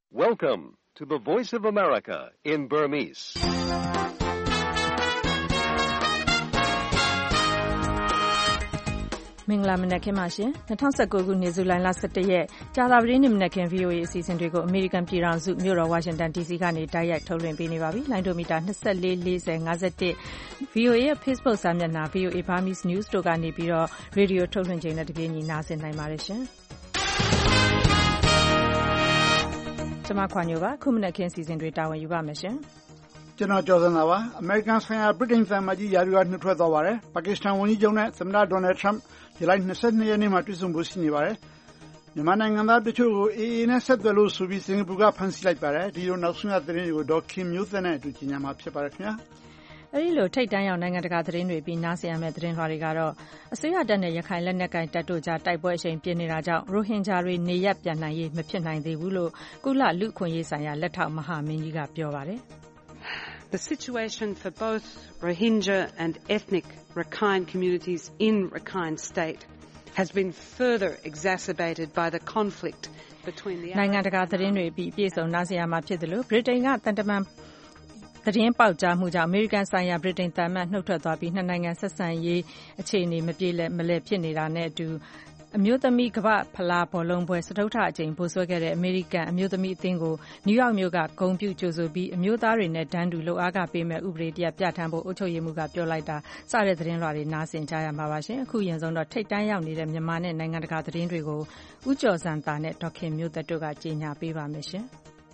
Welcome to the Voice of America in Burmese. ။မင်္ဂလာမနက်ခင်းပါရှင်။2019ခုနှစ်ဇူလိုင်လ17ရက်ကြာသပတေးနေ့မနက်ခင်း VOA အစီအစဉ်တွေကိုအမေရိကန်ပြည်ထောင်စုမြို့တော်ဝါရှင်တန် DC ကနေတိုက်ရိုက်ထုတ်လွှင့်ပေးနေပါပြီ။လိုင်းဒိုမီတာ24 40 51 VOA ရဲ့ Facebook စာမျက်နှာ VOA Burmese News တို့ကနေပြီးတော့ရေဒီယိုထုတ်လွှင့်ချိန်နဲ့တပြေးညီနားဆင်နိုင်ပါတယ်ရှင်။ကျွန်မခွာညိုပါခုမနက်ခင်းစီစဉ်တွေတာဝန်ယူပါမယ်ရှင်။ကျွန်တော်ကျော်စံသာပါအမေရိကန်ဆိုင်ရာဗြိတိန်သံအမတ်ကြီးယာရီကနှုတ်ထွက်သွားပါတယ်ပါကစ္စတန်ဝန်ကြီးချုပ်နဲ့သမ္မတဒေါ်နယ်ထရမ့်ဇူလိုင်22ရက်နေ့မှာတွေ့ဆုံဖို့ရှိနေပါတယ်မြန်မာနိုင်ငံသားတချို့ကို AA နဲ့ဆက်သွယ်လို့ဆိုပြီးစင်ကာပူကဖမ်းဆီးလိုက်ပါတယ်ဒီလိုနောက်ဆုံးရသတင်းတွေကိုဒေါ်ခင်မျိုးသက်နဲ့အတူကြီးညာမှာဖြစ်ပါတယ်ခင်ဗျာအဲဒီလိုထိတ်တန့်ရောက်နိုင်ငံတကာသတင်းတွေပြီးနားဆင်ရမယ့်သတင်းလွှာတွေကတော့အစိုးရတပ်နဲ့ရခိုင်လက်နက်ကိုင်တပ်တို့ကြားတိုက်ပွဲအရှိန်ပြင်းနေတာကြောင့်ရိုဟင်ဂျာတွေနေရပ်ပြန်နိုင်ရေးမဖြစ်နိုင်သေးဘူးလို့ကုလလူ့အခွင့်အရေးဆိုင်ရာလက်ထောက်မဟာမင်းကြီးကပြောပါတယ် The situation for both Rohingya and ethnic Rakhine communities in Rakhine State has been further exacerbated by the conflict between the နိုင်ငံတကာသတင်းတွေပြီးပြည်စုံနားဆင်ရမှာဖြစ်တယ်လို့ဗြိတိန်ကတန်တမန်သတင်းပေါက်ကြားမှုကြောင့်အမေရိကန်ဆိုင်ရာဗြိတိန်သံအမတ်နှုတ်ထွက်သွားပြီးနှစ်နိုင်ငံဆက်ဆံရေးအခြေအနေမပြေမလည်ဖြစ်နေတာနဲ့အတူအမျိုးသမီးကမ္ဘာဖလားဘောလုံးပွဲစတုတ္ထအကြိမ်ဗိုလ်စွဲခဲ့တဲ့အမေရိကန်အမျိုးသမီးအသင်းကိုနယူးယောက်မြို့ကဂုဏ်ပြုကြိုဆိုပြီးအမျိုးသားတွေနဲ့တန်းတူလုပ်အားကပေးမဲ့ဥပဒေတရပ်ပြဋ္ဌာန်းဖို့အုပ်ချုပ်ရေးမှူးကပြောလိုက်တာစတဲ့သတင်းလွှာတွေနားဆင်ကြရမှာပါရှင်အခုရင်ဆုံးတော့ထိတ်တန့်ရောက်နေတဲ့မြန်မာနဲ့နိုင်ငံတကာသတင်းတွေကိုဦးကျော်စံသာနဲ့ဒေါက်ခင်မျိုးသက်တို့ကကြေညာပေးပါမယ်ရှင်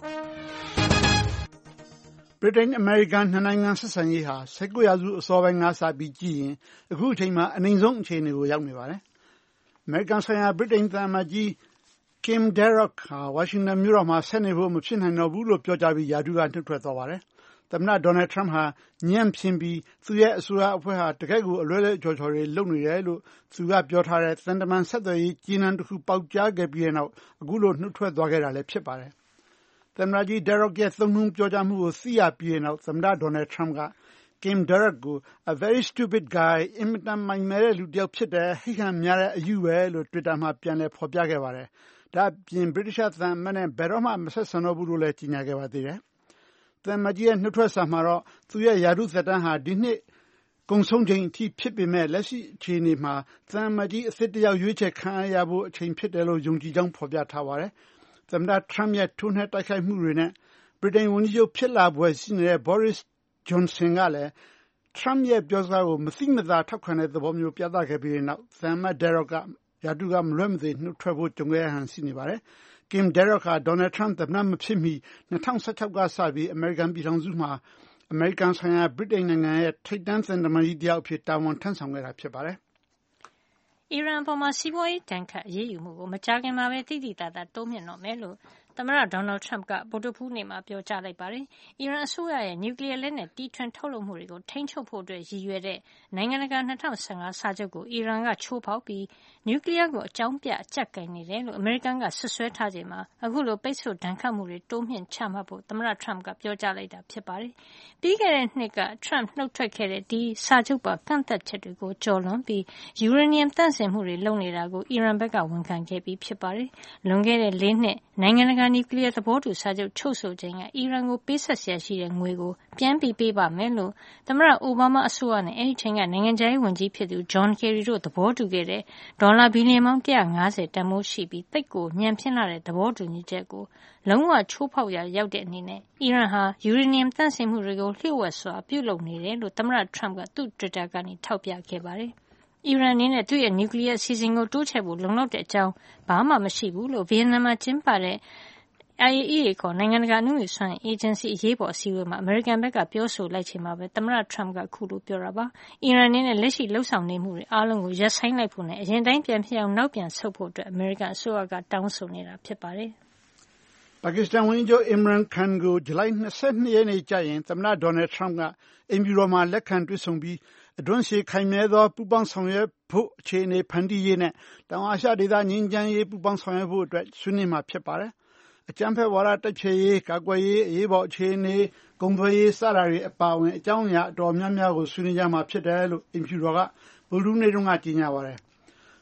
ဗြိတိန်အမေရိကန်နှစ်နိုင်ငံဆက်ဆံရေးဟာ19ရာစုအစောပိုင်းကစပြီးကြည့်ရင်အခုအချိန်မှာအနိုင်ဆုံးအခြေအနေကိုရောက်နေပါတယ်အမေရိကန်ဆိုင်ရာဗြိတိန်သံအမတ်ကြီး Kim Darroch ဟာဝါရှင်တန်မြို့တော်မှာဆက်နေဖို့မဖြစ်နိုင်တော့ဘူးလို့ပြောကြားပြီးယာဒူးကနှုတ်ထွက်သွားပါတယ်သမ္မတဒေါ်နယ်ထရမ့်ဟာညံ့ဖျင်းပြီးသူ့ရဲ့အစိုးရအဖွဲ့ဟာတကယ့်ကိုအလွဲလွဲချော်ချော်တွေလုပ်နေတယ်လို့သူကပြောထားတဲ့သံတမန်ဆက်သွယ်ရေးကြီးနှံတစ်ခုပေါက်ကြားခဲ့ပြီးတဲ့နောက်အခုလိုနှုတ်ထွက်သွားခဲ့တာလည်းဖြစ်ပါတယ်သမ္မတကြီး Darroch ရဲ့သုံးနှုန်းပြောကြားမှုကိုသိရပြီးတဲ့နောက်သမ္မတဒေါ်နယ်ထရမ့်ကKim Darroch ကို a very stupid guy အင်မတန်မိုင်မဲတဲ့လူတစ်ယောက်ဖြစ်တယ်ဟိဟန်များတဲ့အယူပဲလို့ Twitter မှာပြန်လည်ဖော်ပြခဲ့ပါတယ်ဒါ့အပြင် British သံအမတ်နဲ့ဘယ်တော့မှမဆက်ဆံတော့ဘူးလို့လည်းကြေညာခဲ့ပါသေးတယ်သံအမတ်ကြီးရဲ့နှုတ်ထွက်စာမှာတော့သူရဲ့ယာတုသက်တမ်းဟာဒီနှစ်ကုန်ဆုံးချိန်အထိဖြစ်ပေမဲ့လက်ရှိအခြေအနေမှာသံအမတ်ကြီးအသစ်တစ်ယောက်ရွေးချယ်ခံရဖို့အချိန်ဖြစ်တယ်လို့ယုံကြည်ကြောင်းဖော်ပြထားပါတယ်သမ္မတထရမ့်ရဲ့ထိုးနှက်တိုက်ခိုက်မှုတွေနဲ့ဗြိတိန်ဝန်ကြီးချုပ်ဖြစ်လာပွဲရှိနေတဲ့ Boris Johnson ကလည်းထရမ့်ရဲ့ပြောစကားကိုမသိမသာထောက်ခံတဲ့သဘောမျိုးပြသခဲ့ပြီးတဲ့နောက်သံအမတ် Darroch ကယာတုကမလွဲမသွေနှုတ်ထွက်ဖို့ကြုံခဲ့ရဟန်ရှိနေပါတယ်။ Kim Darroch ဟာ Donald Trump သမ္မတမဖြစ်မီ2016ကစပြီးအမေရိကန်ပြည်ထောင်စုမှာအမေရိကန်ဆိုင်ရာဗြိတိန်နိုင်ငံရဲ့ထိပ်တန်းသံတမန်ကြီးတစ်ယောက်အဖြစ်တာဝန်ထမ်းဆောင်ခဲ့တာဖြစ်ပါတယ်။အီရန်ပေါ်မှာစီးပွားရေးတန်ခတ်အရေးယူမှုကိုမကြာခင်မှာပဲတိတိတသာတိုးမြင့်တော့မယ်လို့သမ္မတဒေါ်နယ်ထရမ့်ကဗုဒ္ဓဟူးနေ့မှာပြောကြားလိုက်ပါတယ်။အီရန်အစိုးရရဲ့နျူကလ িয়ার လက်နက်တီထွင်ထုတ်လုပ်မှုတွေကိုထိန်းချုပ်ဖို့အတွက်ရည်ရွယ်တဲ့နိုင်ငံတကာ2015စာချုပ်ကိုအီရန်ကချိုးဖောက်ပြီးနျူကလ িয়ার ကိုအကြောင်းပြအကျပ်ကိုင်နေတယ်လို့အမေရိကန်ကဆွဆွဲထားချိန်မှာအခုလိုပိတ်ဆို့ဒဏ်ခတ်မှုတွေတိုးမြင့်ချမှတ်ဖို့သမ္မတထရမ့်ကပြောကြားလိုက်တာဖြစ်ပါတယ်။ပြီးခဲ့တဲ့နှစ်ကထရမ့်နှုတ်ထွက်ခဲ့တဲ့ဒီစာချုပ်ပါကန့်သက်ချက်တွေကိုကျော်လွန်ပြီးယူရေနီယံသန့်စင်မှုတွေလုပ်နေတာကိုအီရန်ဘက်ကဝန်ခံခဲ့ပြီးဖြစ်ပါတယ်။လွန်ခဲ့တဲ့4နှစ်နိုင်ငံတကာနျူကလ িয়ার သဘောတူစာချုပ်ချုပ်ဆိုချိန်ကအီရန်ကိုပေးဆက်ဆရာရှိတဲ့ငွေကိုပြန်ပြီးပေးပါမယ်လို့သမ္မတအိုဘားမားအစိုးရနဲ့အဲဒီချိန်ကနိုင်ငံခြားရေးဝန်ကြီးဖြစ်သူဂျွန်ကယ်ရီတို့သဘောတူခဲ့တဲ့ဒေါ်လာဘီလီယံပေါင်း150တန်ဖိုးရှိပြီးသိပ်ကိုညံ့ဖျင်းလာတဲ့သဘောတူညီချက်ကိုလုံးဝချိုးဖောက်ရာရောက်တဲ့အနေနဲ့အီရန်ဟာယူရေနီယံသန့်စင်မှုတွေကိုလျှို့ဝှက်စွာပြုလုပ်နေတယ်လို့သမ္မတထရမ့်ကသူ့ Twitter ကနေထောက်ပြခဲ့ပါတယ်။အီရန်အနေနဲ့သူ့ရဲ့နျူကလ িয়ার အစီအစဉ်ကိုတိုးချဲ့ဖို့လုံလောက်တဲ့အကြောင်းဘာမှမရှိဘူးလို့ဗီယက်နမ်မှာကျင်းပတဲ့ IAEA ခေါ်နိုင်ငံတကာအနုမြူစွမ်းအင်အေဂျင်စီအရေးပေါ်အစည်းအဝေးမှာအမေရိကန်ဘက်ကပြောဆိုလိုက်ချိန်မှာပဲသမ္မတထရမ့်ကအခုလိုပြောတာပါ။အီရန်အနေနဲ့လက်ရှိလှုပ်ဆောင်နေမှုတွေအားလုံးကိုရပ်ဆိုင်းလိုက်ဖို့နဲ့အရင်တိုင်းပြန်ဖြစ်အောင်နောက်ပြန်ဆုတ်ဖို့အတွက်အမေရိကန်အစိုးရကတောင်းဆိုနေတာဖြစ်ပါတယ်။ပါကစ္စတန်ဝန်ကြီးချုပ် Imran Khan ကိုဇူလိုင်22ရက်နေ့ကျရင်သမ္မတဒေါ်နယ်ထရမ့်ကအိမ်ဖြူတော်မှာလက်ခံတွေ့ဆုံပြီးအတွင်းရှည်ခိုင်မြဲသောပူးပေါင်းဆောင်ရွက်ဖို့အခြေအနေဖန်တီးရေးနဲ့တောင်အာရှဒေသငြိမ်းချမ်းရေးပူးပေါင်းဆောင်ရွက်ဖို့အတွက်ဆွေးနွေးမှာဖြစ်ပါတယ်။အကြမ်းဖက်ဝါဒတိုက်ဖျက်ရေးကာကွယ်ရေးအရေးပေါ်အခြေအနေကုန်သွယ်ရေးစတာတွေအပါအဝင်အကြောင်းအရာအတော်များများကိုဆွေးနွေးကြမှာဖြစ်တယ်လို့အိမ်ဖြူတော်ကဗုဒ္ဓဟူးနေ့တုန်းကကြေညာပါတယ်။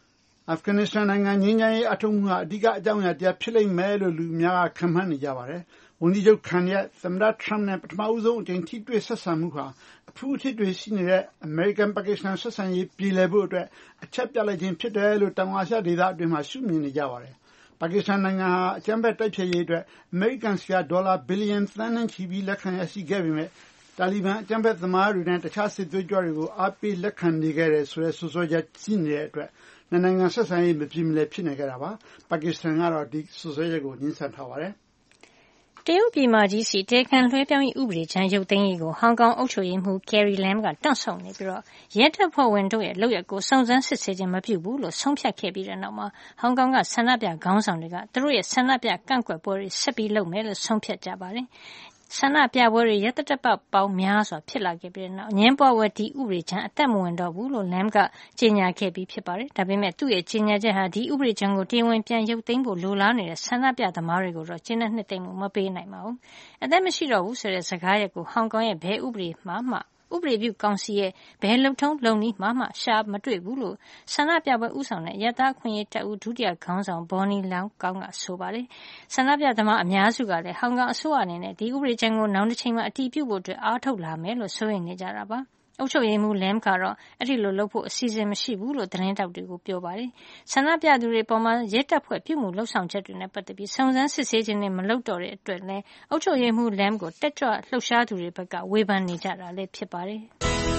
အာဖဂန်နစ္စတန်နိုင်ငံငြိမ်းချမ်းရေးအထောက်အမှုဟာအဓိကအကြောင်းအရာတရားဖြစ်လိမ့်မယ်လို့လူများကခန့်မှန်းနေကြပါတယ်။ဝန်ကြီးချုပ်ခန်ရဲ့သမ္မတထရမ့်နဲ့ပထမဦးဆုံးအကြိမ်ထိတွေ့ဆက်ဆံမှုဟာအဖူးအထစ်တွေရှိနေတဲ့အမေရိကန်-ပါကစ္စတန်ဆက်ဆံရေးပြေလည်ဖို့အတွက်အချက်ပြလိုက်ခြင်းဖြစ်တယ်လို့တောင်အာရှဒေသအတွင်းမှာရှုမြင်နေကြပါတယ်။ပါကစ္စတန်နိုင်ငံဟာအကြမ်းဖက်တိုက်ဖျက်ရေးအတွက်အမေရိကန်ဆီကဒေါ်လာဘီလီယံသန်းနဲ့ချီပြီးလက်ခံရရှိခဲ့ပေမဲ့တာလီဘန်အကြမ်းဖက်သမားတွေနဲ့တခြားစစ်သွေးကြွတွေကိုအားပေးလက်ခံနေခဲ့တယ်ဆိုတဲ့စွပ်စွဲချက်ရှိနေတဲ့အတွက်နိုင်ငံဆက်ဆံရေးမပြေမလည်ဖြစ်နေကြတာပါ။ပါကစ္စတန်ကတော့ဒီစွပ်စွဲချက်ကိုငြင်းဆန်ထားပါတယ်တရုတ်ပြည်မကြီးစီတရားခံလွှဲပြောင်းရေးဥပဒေကြမ်းရုပ်သိမ်းရေးကိုဟောင်ကောင်အုပ်ချုပ်ရေးမှူး Carrie Lam ကတွန့်ဆုတ်နေပြီးရဲတပ်ဖွဲ့ဝင်တို့ရဲ့လုပ်ရပ်ကိုစုံစမ်းစစ်ဆေးခြင်းမပြုဘူးလို့ဆုံးဖြတ်ခဲ့ပြီးတဲ့နောက်မှာဟောင်ကောင်ကဆန္ဒပြခေါင်းဆောင်တွေကသူတို့ရဲ့ဆန္ဒပြကန့်ကွက်ပွဲတွေဆက်ပြီးလုပ်မယ်လို့ဆုံးဖြတ်ကြပါတယ်။ဆန္ဒပြပွဲတွေရက်သတ္တပတ်ပေါင်းများစွာဖြစ်လာခဲ့ပြီးတဲ့နောက်အငြင်းပွားပွဲဒီဥပဒေကြမ်းအသက်မဝင်တော့ဘူးလို့ Lam ကကြေညာခဲ့ပြီးဖြစ်ပါတယ်။ဒါပေမဲ့သူ့ရဲ့ကြေညာချက်ဟာဒီဥပဒေကြမ်းကိုတရားဝင်ပြန်ရုပ်သိမ်းဖို့လိုလားနေတဲ့ဆန္ဒပြသမားတွေကိုတော့ကျေနပ်နှစ်သိမ့်မှုမပေးနိုင်ပါဘူး။အသက်မရှိတော့ဘူးဆိုတဲ့စကားရပ်ကိုဟောင်ကောင်ရဲ့ဘဲဥပဒေမှဥပဒေပြုကောင်စီရဲ့ဘယ်လုံထုံးလုံနည်းမှရှာမတွေ့ဘူးလို့ဆန္ဒပြပွဲဥဆောင်တဲ့ရတအခွင့်အရေးတပ်ဦးဒုတိယခေါင်းဆောင် Bonnie Lam ကဆိုပါတယ်။ဆန္ဒပြသမားအများစုကလည်းဟောင်ကောင်အစိုးရအနေနဲ့ဒီဥပဒေကြမ်းကိုနောက်တစ်ချိန်မှာအတည်ပြုဖို့အားထုတ်လာမယ်လို့ဆိုရင်နေကြတာပါ။အုပ်ချုပ်ရေးမှူး Lam ကတော့အဲ့ဒီလိုလုပ်ဖို့အစီအစဉ်မရှိဘူးလို့သတင်းတောက်တွေကိုပြောပါတယ်။ဆန္ဒပြသူတွေပေါ်မှာရဲတပ်ဖွဲ့ပြုမှုလှုပ်ဆောင်ချက်တွေနဲ့ပတ်သက်ပြီးစုံစမ်းစစ်ဆေးခြင်းနဲ့မလုပ်တော့တဲ့အတွက်လည်းအုပ်ချုပ်ရေးမှူး Lam ကိုတက်ကြွလှုပ်ရှားသူတွေဘက်ကဝေဖန်နေကြတာလည်းဖြစ်ပါတယ်။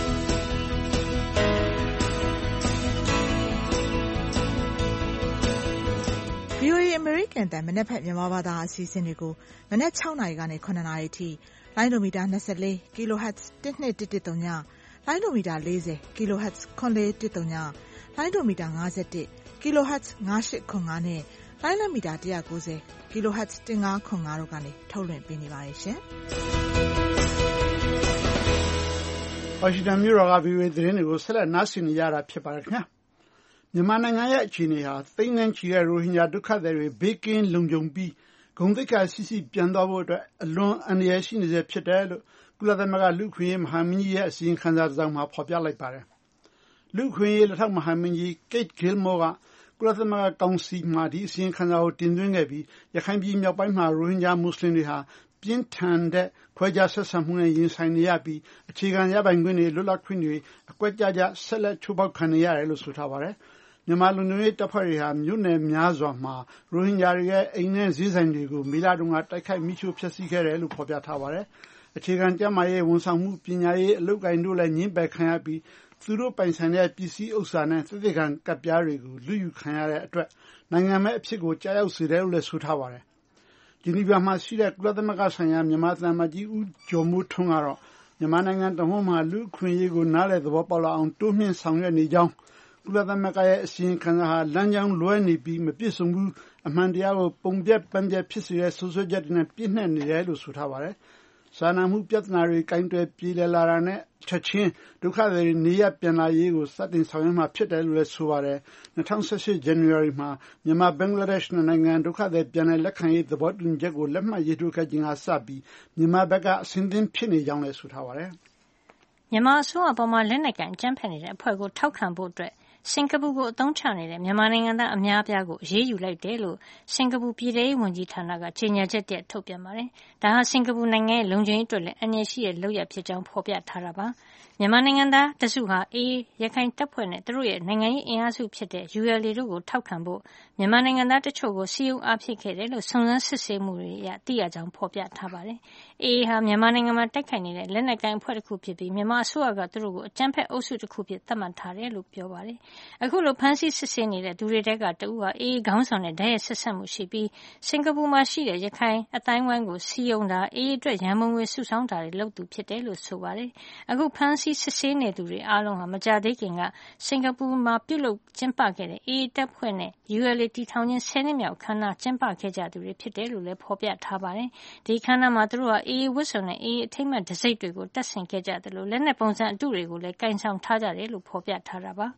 VOA အမေရိကန်တန်မနက်ဖက်မြန်မာဘာသာအစီအစဉ်တွေကိုမနက်6နာရီကနေ9နာရီအထိလိုင်းဒိုမီတာ24 kHz 1213ညလိုင်းဒိုမီတာ40 kHz 9413ညလိုင်းဒိုမီတာ51 kHz 9805နဲ့လိုင်းလမီတာ190 kHz 1505တို့ကနေထုတ်လွှင့်ပေးနေပါတယ်ရှင်။ဝါရှင်တန်မြို့တော်က VOA သတင်းတွေကိုဆက်လက်နားဆင်နေကြတာဖြစ်ပါတယ်ခင်ဗျာ။မြန်မာနိုင်ငံရဲ့အခြေအနေဟာသိန်းနဲ့ချီတဲ့ရိုဟင်ဂျာဒုက္ခသည်တွေဘေးကင်းလုံခြုံပြီးဂုဏ်သိက္ခာရှိရှိပြန်သွားဖို့အတွက်အလွန်အန္တရာယ်ရှိနေစေဖြစ်တယ်လို့ကုလသမဂ္ဂလူ့အခွင့်အရေးမဟာမင်းကြီးရဲ့အစီရင်ခံစာတစ်စောင်မှာဖော်ပြလိုက်ပါတယ်။လူ့အခွင့်အရေးလက်ထောက်မဟာမင်းကြီး Kate Gilmore ကကုလသမဂ္ဂကောင်စီမှာဒီအစီရင်ခံစာကိုတင်သွင်းခဲ့ပြီးရခိုင်ပြည်မြောက်ပိုင်းမှာရိုဟင်ဂျာမွတ်စလင်တွေဟာပြင်းထန်တဲ့ခွဲခြားဆက်ဆံမှုနဲ့ရင်ဆိုင်နေရပြီးအခြေခံရပိုင်ခွင့်တွေလွတ်လပ်ခွင့်တွေအကွက်ကျကျဆက်လက်ချိုးဖောက်ခံနေရတယ်လို့ဆိုထားပါတယ်။မြန်မာလူမျိုးရေးတပ်ဖွဲ့တွေဟာမြို့နယ်များစွာမှာရိုဟင်ဂျာတွေရဲ့အိမ်နဲ့ဈေးဆိုင်တွေကိုမေလတုန်းကတိုက်ခိုက်မိရှို့ဖျက်ဆီးခဲ့တယ်လို့ဖော်ပြထားပါတယ်။အခြေခံကျန်းမာရေးဝန်ဆောင်မှုပညာရေးအလုပ်ကိုင်တို့လည်းညှင်းပယ်ခံရပြီးသူတို့ပိုင်ဆိုင်တဲ့ပစ္စည်းဥစ္စာနဲ့သက်သေခံကပ်ပြားတွေကိုလူယူခံရတဲ့အတွက်နိုင်ငံမဲ့အဖြစ်ကိုကြားရောက်စေတယ်လို့လည်းဆိုထားပါတယ်။ဂျီနီဗာမှာရှိတဲ့ကုလသမဂ္ဂဆိုင်ရာမြန်မာသံအမတ်ကြီးဦးကျော်မိုးထွန်းကတော့မြန်မာနိုင်ငံတဝန်းမှာလူ့အခွင့်အရေးကိုနားလည်သဘောပေါက်လာအောင်တိုးမြှင့်ဆောင်ရွက်နေကြောင်းကုလသမဂ္ဂရဲ့အစီရင်ခံစာဟာလမ်းကြောင်းလွဲနေပြီးမပြည့်စုံဘူးအမှန်တရားကိုပုံပြက်ပန်းပြက်ဖြစ်စေတဲ့ဆိုးဆွဲချက်တွေနဲ့ပြည့်နှက်နေတယ်လို့ဆိုထားပါတယ်။စာနာမှုပြဿနာတွေကင်တွယ်ပြေလည်လာတာနဲ့ချက်ချင်းဒုက္ခသည်တွေနေရပြန်လာရေးကိုစတင်ဆောင်ရွက်မှဖြစ်တယ်လို့လည်းဆိုပါတယ်။2018 January မှာမြန်မာဘင်္ဂလားဒေ့ရှ်နိုင်ငံဒုက္ခသည်ပြန်လည်လက်ခံရေးသဘောတူညီချက်ကိုလက်မှတ်ရေးထိုးခဲ့ခြင်းကစပြီးမြန်မာဘက်ကအဆင်သင့်ဖြစ်နေကြောင်းလည်းဆိုထားပါတယ်။မြန်မာအစိုးရပေါ်မှာလက်နက်ကန်ကြမ်းဖက်နေတဲ့အဖွဲ့ကိုထောက်ခံဖို့အတွက်စင်ကာပူကိုအသုံးချနေတဲ့မြန်မာနိုင်ငံသားအများအပြားကိုအရေးယူလိုက်တယ်လို့စင်ကာပူပြည်ထောင်စုဝန်ကြီးဌာနကကြေညာချက်ထုတ်ပြန်ပါတယ်။ဒါဟာစင်ကာပူနိုင်ငံရဲ့လုံခြုံရေးအတွက်လည်းအန္တရာယ်ရှိတဲ့လုပ်ရပ်ဖြစ်ကြောင်းဖော်ပြထားတာပါ။မြန်မာနိုင်ငံသားတစုဟာအေးရခိုင်တပ်ဖွဲ့နဲ့သူတို့ရဲ့နိုင်ငံရေးအင်အားစုဖြစ်တဲ့ ULA တို့ကိုထောက်ခံဖို့မြန်မာနိုင်ငံသားတချို့ကိုစီးရုံအားဖြစ်ခဲ့တယ်လို့စုံစမ်းစစ်ဆေးမှုတွေအရသိရကြောင်းဖော်ပြထားပါတယ်။အေးဟာမြန်မာနိုင်ငံမှာတိုက်ခိုက်နေတဲ့လက်နက်ကိုင်အဖွဲ့တစ်ခုဖြစ်ပြီးမြန်မာအစိုးရကသူတို့ကိုအကြမ်းဖက်အုပ်စုတစ်ခုဖြစ်သတ်မှတ်ထားတယ်လို့ပြောပါတယ်။အခုလိုဖမ်းဆီးစစ်ဆေးနေတဲ့သူတွေတဲကတဦးဟာအေးခေါင်းဆောင်တဲ့ဓာတ်ရိုက်ဆက်ဆက်မှုရှိပြီးစင်ကာပူမှာရှိတဲ့ရခိုင်အတိုင်းဝိုင်းကိုစီယုံတာအေးအတွက်ရန်ပုံငွေစုဆောင်းတာတွေလုပ်သူဖြစ်တယ်လို့ဆိုပါတယ်။အခုဖမ်းဆီးစစ်ဆေးနေသူတွေအားလုံးဟာမကြာသေးခင်ကစင်ကာပူမှာပြုလုပ်ကျင်းပခဲ့တဲ့အေးတပ်ဖွဲ့နဲ့ ULA တီထောင်ခြင်း10နှစ်မြောက်ခမ်းနားကျင်းပခဲ့ကြသူတွေဖြစ်တယ်လို့လည်းဖော်ပြထားပါတယ်။ဒီခမ်းနားမှာသူတို့ဟာအေးဝတ်စုံနဲ့အေးအထိမ်းအမှတ်တံဆိပ်တွေကိုတပ်ဆင်ခဲ့ကြတယ်လို့လက်နက်ပုံစံအတုတွေကိုလည်းကင်ဆောင်ထားကြတယ်လို့ဖော်ပြထားတာပါ။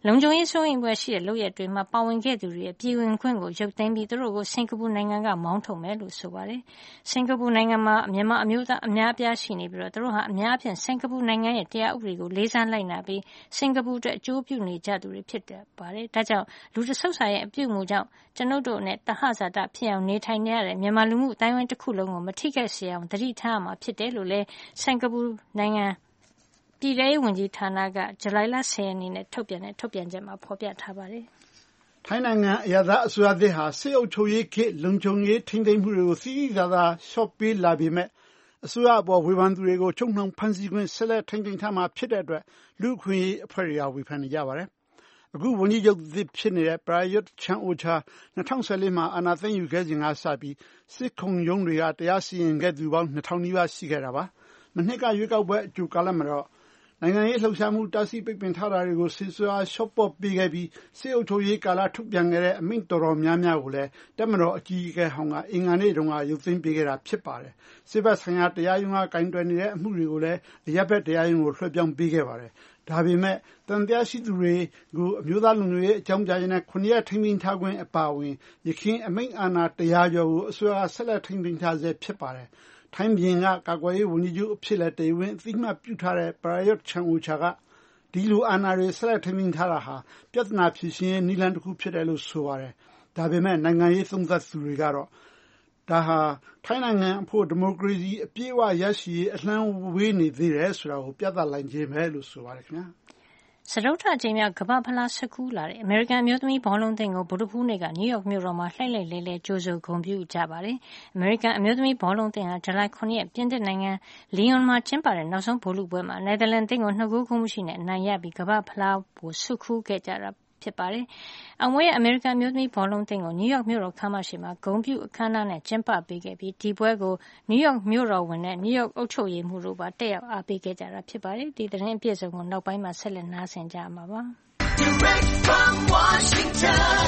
လုံခြုံရေးစိုးရိမ်ဖွယ်ရှိတဲ့လုပ်ရပ်တွေမှာပါဝင်ခဲ့သူတွေရဲ့ပြည်ဝင်ခွင့်ကိုရုပ်သိမ်းပြီးသူတို့ကိုစင်ကာပူနိုင်ငံကမောင်းထုတ်မယ်လို့ဆိုပါတယ်။စင်ကာပူနိုင်ငံမှာမြန်မာအမျိုးသားအများအပြားရှိနေပြီးသူတို့ဟာအများအပြားစင်ကာပူနိုင်ငံရဲ့တရားဥပဒေကိုလေးစားလိုက်နာပြီးစင်ကာပူအတွက်အကျိုးပြုနေကြသူတွေဖြစ်ပါတယ်။ဒါကြောင့်လူတဆုပ်စာရဲ့အပြုအမူကြောင့်ကျွန်ုပ်တို့နဲ့တဟဇာတဖြစ်အောင်နေထိုင်နေရတဲ့မြန်မာလူမှုအတိုင်းအဝိုင်းတစ်ခုလုံးကိုမထိခိုက်စေအောင်သတိထားရမှာဖြစ်တယ်လို့လည်းစင်ကာပူနိုင်ငံပြည်ထောင်စုဝန်ကြီးဌာနကဇူလိုင်လ 10 ရက်နေ့နဲ့ထုတ်ပြန်ချက်မှာဖော်ပြထားပါတယ်။ထိုင်းနိုင်ငံအရပ်သားအစိုးရသစ်ဟာစစ်အုပ်ချုပ်ရေးခေတ်လုံခြုံရေးထိန်းသိမ်းမှုတွေကိုသိသိသာသာလျှော့ပေးလာပေမဲ့အစိုးရအပေါ်ဝေဖန်သူတွေကိုချုပ်နှောင်ဖမ်းဆီးခွင့်ဆက်လက်ထိန်းသိမ်းထားမှာဖြစ်တဲ့အတွက်လူ့အခွင့်အရေးအဖွဲ့တွေကဝေဖန်နေကြပါတယ်။အခုဝန်ကြီးချုပ်သစ်ဖြစ်နေတဲ့ Prayut Chan-o-cha 2014မှာအာဏာသိမ်းယူခဲ့စဉ်ကစပြီးစစ်ခုံရုံးတွေကတရားစီရင်ခဲ့သူပေါင်း 2000 နီးပါးရှိခဲ့တာပါ။မနှစ်ကရွေးကောက်ပွဲအကြိုကာလမှာတော့နိုင်ငံရေးလှုပ်ရှားမှုတားဆီးပိတ်ပင်ထားတာတွေကိုစစ်အစိုးရလျှော့ပေါ့ပေးခဲ့ပြီးစစ်အုပ်ချုပ်ရေးကာလထုတ်ပြန်ခဲ့တဲ့အမိန့်တော်တော်များများကိုလည်းတပ်မတော်အကြီးအကဲဟောင်းကအင်္ဂါနေ့တုန်းကရုပ်သိမ်းပေးခဲ့တာဖြစ်ပါတယ်။စစ်ဘက်ဆိုင်ရာတရားရုံးကကင်တွယ်နေတဲ့အမှုတွေကိုလည်းအရပ်ဘက်တရားရုံးကိုလွှဲပြောင်းပေးခဲ့ပါတယ်။ဒါပေမဲ့တန်တရားရှိသူတွေကိုအမျိုးသားလုံခြုံရေးအကြောင်းပြချက်နဲ့9 ရက်ထိန်းသိမ်းထားခွင့်အပါအဝင်ရခိုင်အမိန့်အာဏာ100ကျော်ကိုအစိုးရကဆက်လက်ထိန်းသိမ်းထားဆဲဖြစ်ပါတယ်။ထိုင်းပြည်ကကာကွယ်ရေးဝန်ကြီးချုပ်အဖြစ်လည်းတရားဝင်အသိအမှတ်ပြုထားတဲ့ Prayut Chan-o-cha ကဒီလိုအာဏာတွေဆက်လက်ထိန်းသိမ်းထားတာဟာပြဿနာဖြေရှင်းရေးနည်းလမ်းတစ်ခုဖြစ်တယ်လို့ဆိုပါတယ်။ဒါပေမဲ့နိုင်ငံရေးသုံးသပ်သူတွေကတော့ဒါဟာထိုင်းနိုင်ငံအဖို့ဒီမိုကရေစီအပြည့်အဝရရှိရေးအလှမ်းဝေးနေသေးတယ်ဆိုတာကိုပြသလိုက်ခြင်းပဲလို့ဆိုပါတယ်ခင်ဗျာ။စတုတ္ထအကြိမ်မြောက်ကမ္ဘာဖလားဆွတ်ခူးလာတဲ့အမေရိကန်အမျိုးသမီးဘောလုံးသင်းကိုဗုဒ္ဓဟူးနေ့ကနယူးယောက်မြို့တော်မှာလှိုက်လှိုက်လဲလှဲကြိုဆိုဂုဏ်ပြုကြပါတယ်။အမေရိကန်အမျိုးသမီးဘောလုံးသင်းဟာဇူလိုင် 9 ရက်ပြင်သစ်နိုင်ငံလီယွန်မှာကျင်းပတဲ့နောက်ဆုံးဗိုလ်လုပွဲမှာနယ်သာလန်သင်းကို2 ဂိုးမရှိနဲ့အနိုင်ရပြီးကမ္ဘာဖလားကိုဆွတ်ခူးခဲ့ကြတာဖြစ်ပါတယ်။အောင်ပွဲရဲ့အမေရိကန်အမျိုးသမီးဘောလုံးသင်းကိုနယူးယောက်မြို့တော်ခမ်းမရှိမှာဂုဏ်ပြုအခမ်းအနားနဲ့ကျင်းပပေးခဲ့ပြီးဒီပွဲကိုနယူးယောက်မြို့တော်ဝန်နဲ့နယူးယောက်အုပ်ချုပ်ရေးမှူးတို့ပါတက်ရောက်အားပေးခဲ့ကြတာဖြစ်ပါတယ်။ဒီသတင်းအပြည့်အစုံကိုနောက်ပိုင်းမှာဆက်လက်နားဆင်ကြရမှာပါ။ Direct from Washington,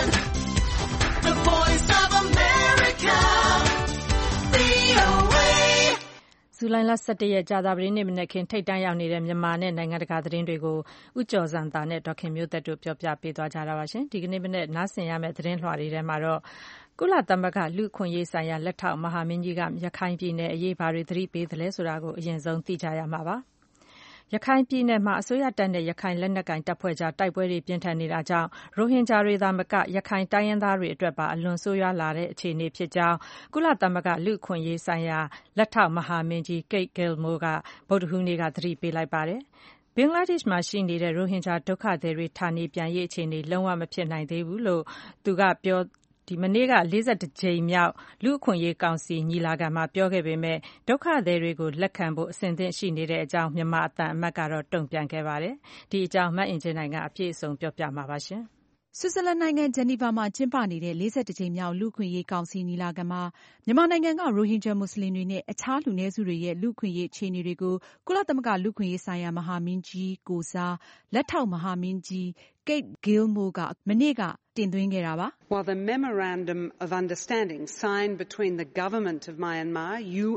the Voice of America, VOA ဇူလိုင်လ 17 ရက်ကြာသပတေးနေ့မနက်ခင်းထိပ်တန်းရောက်နေတဲ့မြန်မာနဲ့နိုင်ငံတကာသတင်းတွေကိုဦးကျော်ဇံသာနဲ့ဒေါက်ခင်မျိုးသက်တို့ပြောပြပေးသွားကြတာပါရှင်။ဒီကနေ့မနေ့နားဆင်ရမယ့်သတင်းလွှာတွေထဲမှာတော့ကုလသမဂ္ဂလူ့အခွင့်အရေးဆိုင်ရာလက်ထောက်မဟာမင်းကြီးကရခိုင်ပြည်နယ်အရေးဘာတွေသတိပေးသလဲဆိုတာကိုအရင်ဆုံးသိကြရမှာပါ။ရခိုင်ပြည်နယ်မှာအစိုးရတပ်နဲ့ရခိုင်လက်နက်ကိုင်တပ်ဖွဲ့ကြားတိုက်ပွဲတွေပြင်းထန်နေတာကြောင့်ရိုဟင်ဂျာတွေသာမကရခိုင်တိုင်းရင်းသားတွေအတွက်ပါအလွန်ဆိုးရွားလာတဲ့အခြေအနေဖြစ်ကြောင်းကုလသမဂ္ဂလူ့အခွင့်အရေးဆိုင်ရာလက်ထောက်မဟာမင်းကြီး Kate Gilmore ကဗုဒ္ဓဟူးနေ့ကသတိပေးလိုက်ပါတယ်။ဘင်္ဂလားဒေ့ရှ်မှာရှိနေတဲ့ရိုဟင်ဂျာဒုက္ခသည်တွေဌာနေပြန်ရေးအခြေအနေလုံးဝမဖြစ်နိုင်သေးဘူးလို့သူကပြောမနေ့က41ကြိမ်မြောက်လူ့အခွင့်အရေးကောင်စီညီလာခံမှာပြောခဲ့ပေမဲ့ဒုက္ခသည်တွေကိုလက်ခံဖို့အဆင်သင့်ရှိနေတဲ့အကြောင်းမြန်မာအသံအမတ်ကတော့တုံ့ပြန်ခဲ့ပါတယ်။ဒီအကြောင်းမအင်ကြင်းနိုင်ကအပြည့်အစုံပြောပြမှာပါရှင်။ဆွစ်ဇာလန်နိုင်ငံဂျနီဗာမှာကျင်းပနေတဲ့41ကြိမ်မြောက်လူ့အခွင့်အရေးကောင်စီညီလာခံမှာမြန်မာနိုင်ငံကရိုဟင်ဂျာမွတ်စလင်တွေနဲ့အခြားလူနည်းစုတွေရဲ့လူ့အခွင့်အရေးအခြေအနေတွေကိုကုလသမဂ္ဂလူ့အခွင့်အရေးဆိုင်ရာမဟာမင်းကြီးကိုယ်စားလက်ထောက်မဟာမင်းကြီး Kate Gilmore ကမနေ့ကတင်သွင်းခဲ့တာပါ။ While the memorandum of understanding signed between the government of Myanmar,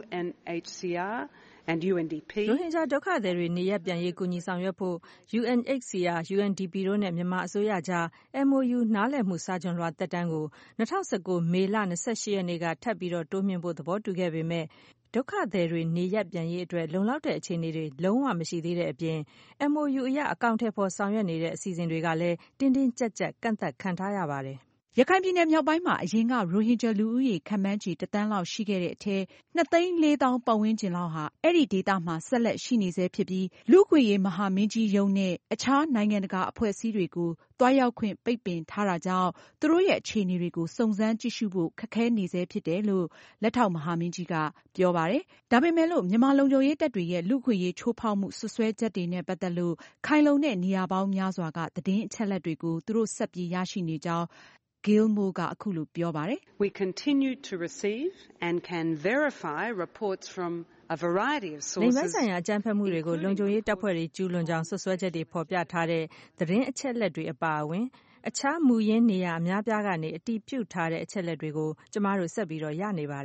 UNHCR and UNDP ရိုဟင်ဂျာဒုက္ခသည်တွေနေရပ်ပြန်ရေးကူညီဆောင်ရွက်ဖို့ UNHCR, UNDP တို့နဲ့မြန်မာအစိုးရကြား MOU နားလည်မှုစာချွန်လွှာသက်တမ်းကို2019မေလ28ရက်နေ့ကထပ်ပြီးတိုးမြှင့်ဖို့သဘောတူခဲ့ပေမဲ့ဒုက္ခသည်တွေနေရပ်ပြန်ရေးအတွက်လုံလောက်တဲ့အခြေအနေတွေလုံးဝမရှိသေးတဲ့အပြင် MOU အရအကောင်အထည်ဖော်ဆောင်ရွက်နေတဲ့အစီအစဉ်တွေကလည်းတင်းတင်းကြပ်ကြပ်ကန့်သတ်ခံထားရပါတယ်။ရခိုင်ပြည်နယ်မြောက်ပိုင်းမှာအရင်ကရိုဟင်ဂျာလူဦးရေခန့်မှန်းခြေ1 သန်းလောက်ရှိခဲ့တဲ့အထဲ2,400,000 ပတ်ဝန်းကျင်လောက်ဟာအဲဒီဒေသမှာဆက်လက်ရှိနေဆဲဖြစ်ပြီးလူ့အခွင့်အရေးမဟာမင်းကြီးရုံးနဲ့အခြားနိုင်ငံတကာအဖွဲ့အစည်းတွေကိုသွားရောက်ခွင့်ပိတ်ပင်ထားတာကြောင့်သူတို့ရဲ့အခြေအနေတွေကိုစုံစမ်းကြည့်ရှုဖို့ခက်ခဲနေဆဲဖြစ်တယ်လို့လက်ထောက်မဟာမင်းကြီးကပြောပါတယ်။ဒါပေမဲ့လို့မြန်မာလုံခြုံရေးတပ်တွေရဲ့လူ့အခွင့်အရေးချိုးဖောက်မှုစွပ်စွဲချက်တွေနဲ့ပတ်သက်လို့ခိုင်လုံတဲ့နေရာပေါင်းများစွာကသတင်းအချက်အလက်တွေကိုသူတို့ဆက်ပြီးရရှိနေကြောင်းGilmore ကအခုလိုပြောပါတယ်။ We continue to receive and can verify reports from a variety of sources. နိုင်ငံဆိုင်ရာအကြမ်းဖက်မှုတွေကိုလုံခြုံရေးတပ်ဖွဲ့တွေကျူးလွန်ကြောင်းဆွဆွဲချက်တွေဖော်ပြထားတဲ့သတင်းအချက်အလက်တွေအပါအဝင်အခြားမူရင်းနေရာအများပြားကနေအတည်ပြုထားတဲ့အချက်အလက်တွေကိုကျမတို့ဆက်ပြီးရနေပါတယ်။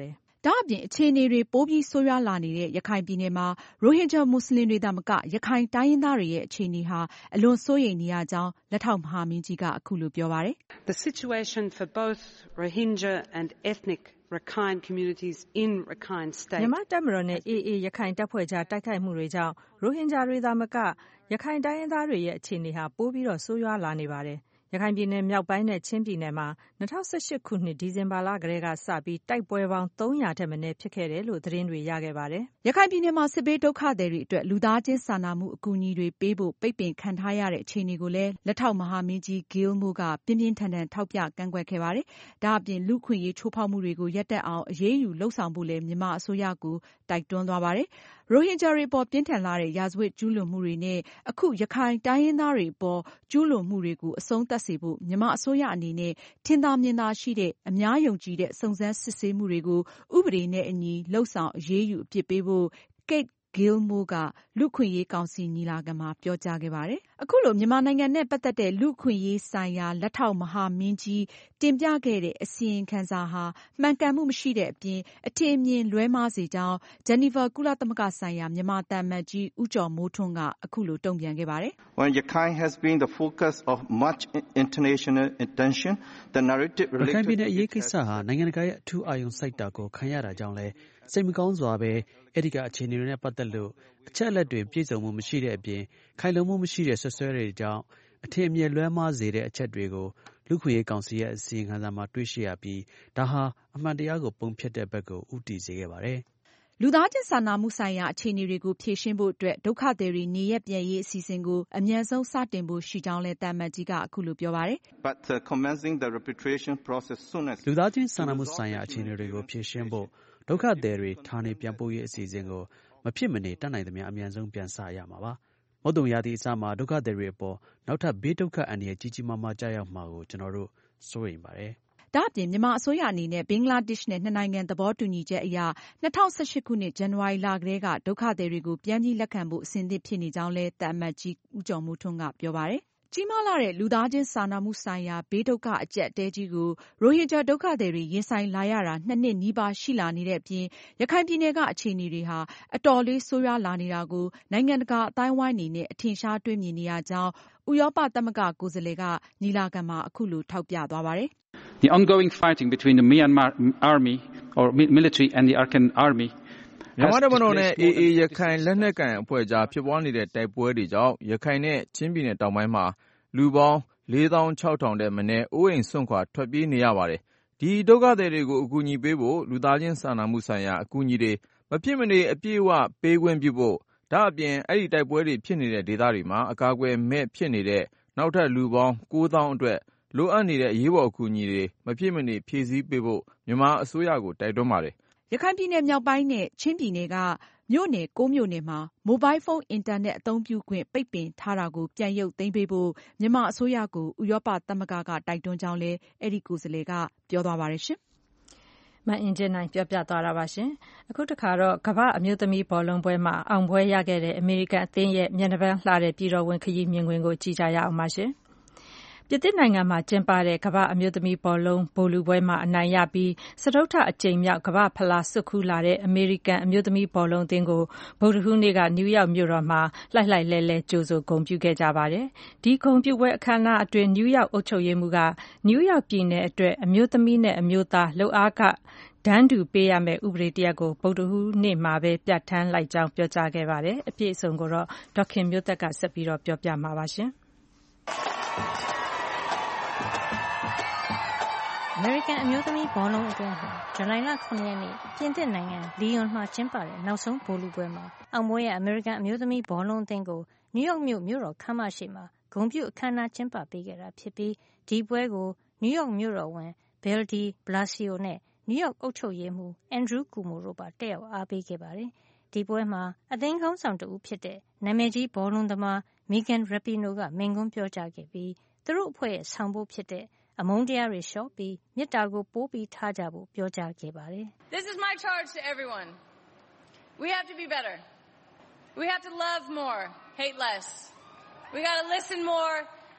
ဒါအပြင်အခြေအနေတွေပိုပြီးဆိုးရွားလာနေတဲ့ရခိုင်ပြည်နယ်မှာရိုဟင်ဂျာမွတ်စလင်တွေသာမကရခိုင်တိုင်းရင်းသားတွေရဲ့အခြေအနေဟာအလွန်စိုးရိမ်နေရကြောင်းလက်ထောက်မဟာမင်းကြီးကအခုလိုပြောပါတယ်။ The situation for both Rohingya and ethnic Rakhine communities in Rakhine State မြန်မာတပ်မတော်နဲ့ AA ရခိုင်တပ်ဖွဲ့ကြားတိုက်ခိုက်မှုတွေကြောင့်ရိုဟင်ဂျာတွေသာမကရခိုင်တိုင်းရင်းသားတွေရဲ့အခြေအနေဟာပိုပြီးတော့ဆိုးရွားလာနေပါတယ်။ရခိုင်ပြည်နယ်မြောက်ပိုင်းနဲ့ချင်းပြည်နယ်မှာ2018ခုနှစ်ဒီဇင်ဘာလကတည်းကစပြီးတိုက်ပွဲပေါင်း300ထက်မနည်းဖြစ်ခဲ့တယ်လို့သတင်းတွေရခဲ့ပါတယ်။ရခိုင်ပြည်နယ်မှာစစ်ဘေးဒုက္ခသည်တွေအတွက်လူသားချင်းစာနာမှုအကူအညီတွေပေးဖို့ပိတ်ပင်ခံထားရတဲ့အခြေအနေကိုလည်းလက်ထောက်မဟာမင်းကြီး Gil Moore ကပြင်းပြင်းထန်ထန်ထောက်ပြကန့်ကွက်ခဲ့ပါတယ်။ဒါအပြင်လူ့အခွင့်အရေးချိုးဖောက်မှုတွေကိုရပ်တန့်အောင်အရေးယူလုပ်ဆောင်ဖို့လည်းမြန်မာအစိုးရကိုတိုက်တွန်းသွားပါတယ်။ရိုဟင်ဂျာတွေပေါ်ပြင်းထန်လာတဲ့ရာဇဝတ်ကျူးလွန်မှုတွေနဲ့အခုရခိုင်တိုင်းရင်းသားတွေပေါ်ကျူးလွန်မှုတွေကိုအဆုံးသတ်စေဖို့မြန်မာအစိုးရအနေနဲ့ထင်သာမြင်သာရှိတဲ့အများယုံကြည်တဲ့စုံစမ်းစစ်ဆေးမှုတွေကိုဥပဒေနဲ့အညီလှုပ်ဆောင်အရေးယူအပြစ်ပေးဖို့ Kate Gil Moore ကလူ့အခွင့်အရေးကောင်စီညီလာခံမှာပြောကြားခဲ့ပါတယ်။အခုလိုမြန်မာနိုင်ငံနဲ့ပတ်သက်တဲ့လူ့အခွင့်အရေးဆိုင်ရာလက်ထောက်မဟာမင်းကြီးတင်ပြခဲ့တဲ့အစီရင်ခံစာဟာမှန်ကန်မှုမရှိတဲ့အပြင်အထင်အမြင်လွဲမှားစေကြောင်းဂျနီဗာကုလသမဂ္ဂဆိုင်ရာမြန်မာသံအမတ်ကြီးဦးကျော်မိုးထွန်းကအခုလိုတုံ့ပြန်ခဲ့ပါတယ်။ When Rakhine has been the focus of much international attention, the narrative related ရခိုင်ပြည်နယ်အရေးကိစ္စဟာနိုင်ငံတကာရဲ့အထူးအာရုံစိုက်တာကိုခံရတာကြောင့်လဲစိတ်မကောင်းစွာပဲအဲ့ဒီကအခြေအနေတွေနဲ့ပတ်သက်လို့အချက်အလက်တွေပြည့်စုံမှုမရှိတဲ့အပြင်ခိုင်လုံမှုမရှိတဲ့ဆွဆွဲတွေကြောင့်အထင်အမြင်လွဲမှားစေတဲ့အချက်တွေကိုလူ့ခွင့်ရေးကောင်စီရဲ့အစီရင်ခံစာမှာတွေ့ရှိရပြီးဒါဟာအမှန်တရားကိုပုံဖြတ်တဲ့ဘက်ကိုဦးတည်စေခဲ့ပါတယ်။လူသားချင်းစာနာမှုဆိုင်ရာအခြေအနေတွေကိုဖြေရှင်းဖို့အတွက်ဒုက္ခသည်တွေနေရပ်ပြန်ရေးအစီအစဉ်ကိုအမြန်ဆုံးစတင်ဖို့ရှိကြောင်းလည်းသံအမတ်ကြီးကအခုလိုပြောပါတယ်။ But commencing the repatriation process soon as လူသားချင်းစာနာမှုဆိုင်ရာအခြေအနေတွေကိုဖြေရှင်းဖို့ဒုက္ခသည်တွေဌာနေပြန်ပို့ရေးအစီအစဉ်ကိုမဖြစ်မနေတတ်နိုင်သမျှအမြန်ဆုံးပြန်စရမှာပါ။မုတ်တုံရာသီအစမှာဒုက္ခသည်တွေအပေါ်နောက်ထပ်ဘေးဒုက္ခအန္တရာယ်ကြီးကြီးမားမားကျရောက်မှာကိုကျွန်တော်တို့စိုးရိမ်ပါတယ်။ဒါအပြင်မြန်မာအစိုးရအနေနဲ့ဘင်္ဂလားဒေ့ရှ်နဲ့နှစ်နိုင်ငံသဘောတူညီချက်အရ2018ခုနှစ်ဇန်နဝါရီလကတည်းကဒုက္ခသည်တွေကိုပြန်ပြီးလက်ခံဖို့အဆင်သင့်ဖြစ်နေကြောင်းလည်းသံအမတ်ကြီးဦးကျော်မိုးထွန်းကပြောပါတယ်။ကြီးမားလာတဲ့လူသားချင်းစာနာမှုဆိုင်ရာဘေးဒုက္ခအကျပ်အတည်းကြီးကိုရိုဟင်ဂျာဒုက္ခသည်တွေရင်ဆိုင်လာရတာ2နှစ်နီးပါးရှိလာနေတဲ့အပြင်ရခိုင်ပြည်နယ်ကအခြေအနေတွေဟာအတော်လေးဆိုးရွားလာနေတာကိုနိုင်ငံတကာအသိုင်းအဝိုင်းအနေနဲ့အထင်ရှားတွေ့မြင်နေရကြောင်းဥရောပသမဂ္ဂကိုယ်စားလှယ်ကညီလာခံမှာအခုလိုထောက်ပြသွားပါတယ်။ The ongoing fighting between the Myanmar army or military and the Arakan army မြန်မာတပ်မတော်နဲ့ AA ရခိုင်လက်နက်ကိုင်အဖွဲ့ကြားဖြစ်ပွားနေတဲ့တိုက်ပွဲတွေကြောင့်ရခိုင်နဲ့ချင်းပြည်နယ်တောင်ပိုင်းမှာလူပေါင်း 46000 တဲ့မနည်းအိုးအိမ်စွန့်ခွာထွက်ပြေးနေရပါတယ်။ဒီဒုက္ခသည်တွေကိုအကူအညီပေးဖို့လူသားချင်းစာနာမှုဆိုင်ရာအကူအညီတွေမဖြစ်မနေအပြည့်အဝပေးခွင့်ပြုဖို့ဒါအပြင်အဲ့ဒီတိုက်ပွဲတွေဖြစ်နေတဲ့ဒေသတွေမှာအကာအကွယ်မဲ့ဖြစ်နေတဲ့နောက်ထပ်လူပေါင်း 9000 အတွက်လိုအပ်နေတဲ့အရေးပေါ်အကူအညီတွေမဖြစ်မနေဖြည့်ဆည်းပေးဖို့မြန်မာအစိုးရကိုတိုက်တွန်းပါတယ်။ရခိုင်ပြည်နယ်မြောက်ပိုင်းနဲ့ချင်းပြည်နယ်ကမြို့နယ်9မြို့နယ်မှာမိုဘိုင်းဖုန်းအင်တာနက်အသုံးပြုခွင့်ပိတ်ပင်ထားတာကိုပြန်ရုပ်သိမ်းပေးဖို့မြန်မာအစိုးရကိုဥရောပသမဂ္ဂကတိုက်တွန်းကြောင်းလည်းအဲဒီကိုယ်စားလှယ်ကပြောသွားပါတယ်ရှင်။မအင်ကြင်းနိုင်ပြောပြသွားတာပါရှင်။အခုတခါတော့ကမ္ဘာ့အမျိုးသမီးဘောလုံးပွဲမှာအောင်ပွဲရခဲ့တဲ့အမေရိကန်အသင်းရဲ့မျက်နှာပန်းလှတဲ့ပြည်တော်ဝင်ခရီးမြင်ကွင်းကိုကြည့်ကြရအောင်ပါရှင်။ပြင်သစ်နိုင်ငံမှာကျင်းပတဲ့ကမ္ဘာ့အမျိုးသမီးဘောလုံးဗိုလ်လုပွဲမှာအနိုင်ရပြီးစတုတ္ထအကြိမ်မြောက်ကမ္ဘာ့ဖလားဆွတ်ခူးလာတဲ့အမေရိကန်အမျိုးသမီးဘောလုံးအသင်းကိုဗုဒ္ဓဟူးနေ့ကနယူးယောက်မြို့တော်မှာလှိုက်လှိုက်လှဲလှဲကြိုဆိုဂုဏ်ပြုခဲ့ကြပါတယ်။ဒီဂုဏ်ပြုပွဲအခမ်းအနားအတွင်းနယူးယောက်အုပ်ချုပ်ရေးမှူးကနယူးယောက်ပြည်နယ်အတွက်အမျိုးသမီးနဲ့အမျိုးသားလုပ်အားခတန်းတူပေးရမယ့်ဥပဒေတရပ်ကိုဗုဒ္ဓဟူးနေ့မှာပဲပြဋ္ဌာန်းလိုက်ကြောင်းပြောကြားခဲ့ပါတယ်။အပြည့်အစုံကိုတော့ဒေါက်ခင်မျိုးသက်ကဆက်ပြီးပြောပြမှာပါရှင်။အမေရိကန်အမျိုးသမီးဘောလုံးအသင်းဟာဇူလိုင်လ 9 ရက်နေ့ပြင်သစ်နိုင်ငံလီယွန်မှာကျင်းပတဲ့နောက်ဆုံးဗိုလ်လုပွဲမှာအောင်ပွဲရအမေရိကန်အမျိုးသမီးဘောလုံးအသင်းကိုနယူးယောက်မြို့တော်ခမ်းမရှိမှာဂုဏ်ပြုအခမ်းအနားကျင်းပပေးခဲ့တာဖြစ်ပြီးဒီပွဲကိုနယူးယောက်မြို့တော်ဝန် Bill de Blasio နဲ့နယူးယောက်အုပ်ချုပ်ရေးမှူး Andrew Cuomo တို့ပါတက်ရောက်အားပေးခဲ့ပါတယ်။ဒီပွဲမှာအသင်းခေါင်းဆောင်တဦးဖြစ်တဲ့နာမည်ကြီးဘောလုံးသမား Megan Rapinoe ကမိန့်ခွန်းပြောကြားခဲ့ပြီးသူတို့အဖွဲ့ရဲ့ဆောင်ပုဒ်ဖြစ်တဲ့အမုန်းတရားတွေလျှော့ပြီးမေတ္တာကိုပိုပြီးထားကြဖို့ပြောကြားခဲ့ပါတယ်။ This is my charge to everyone. We have to be better. We have to love more, hate less. We got to listen more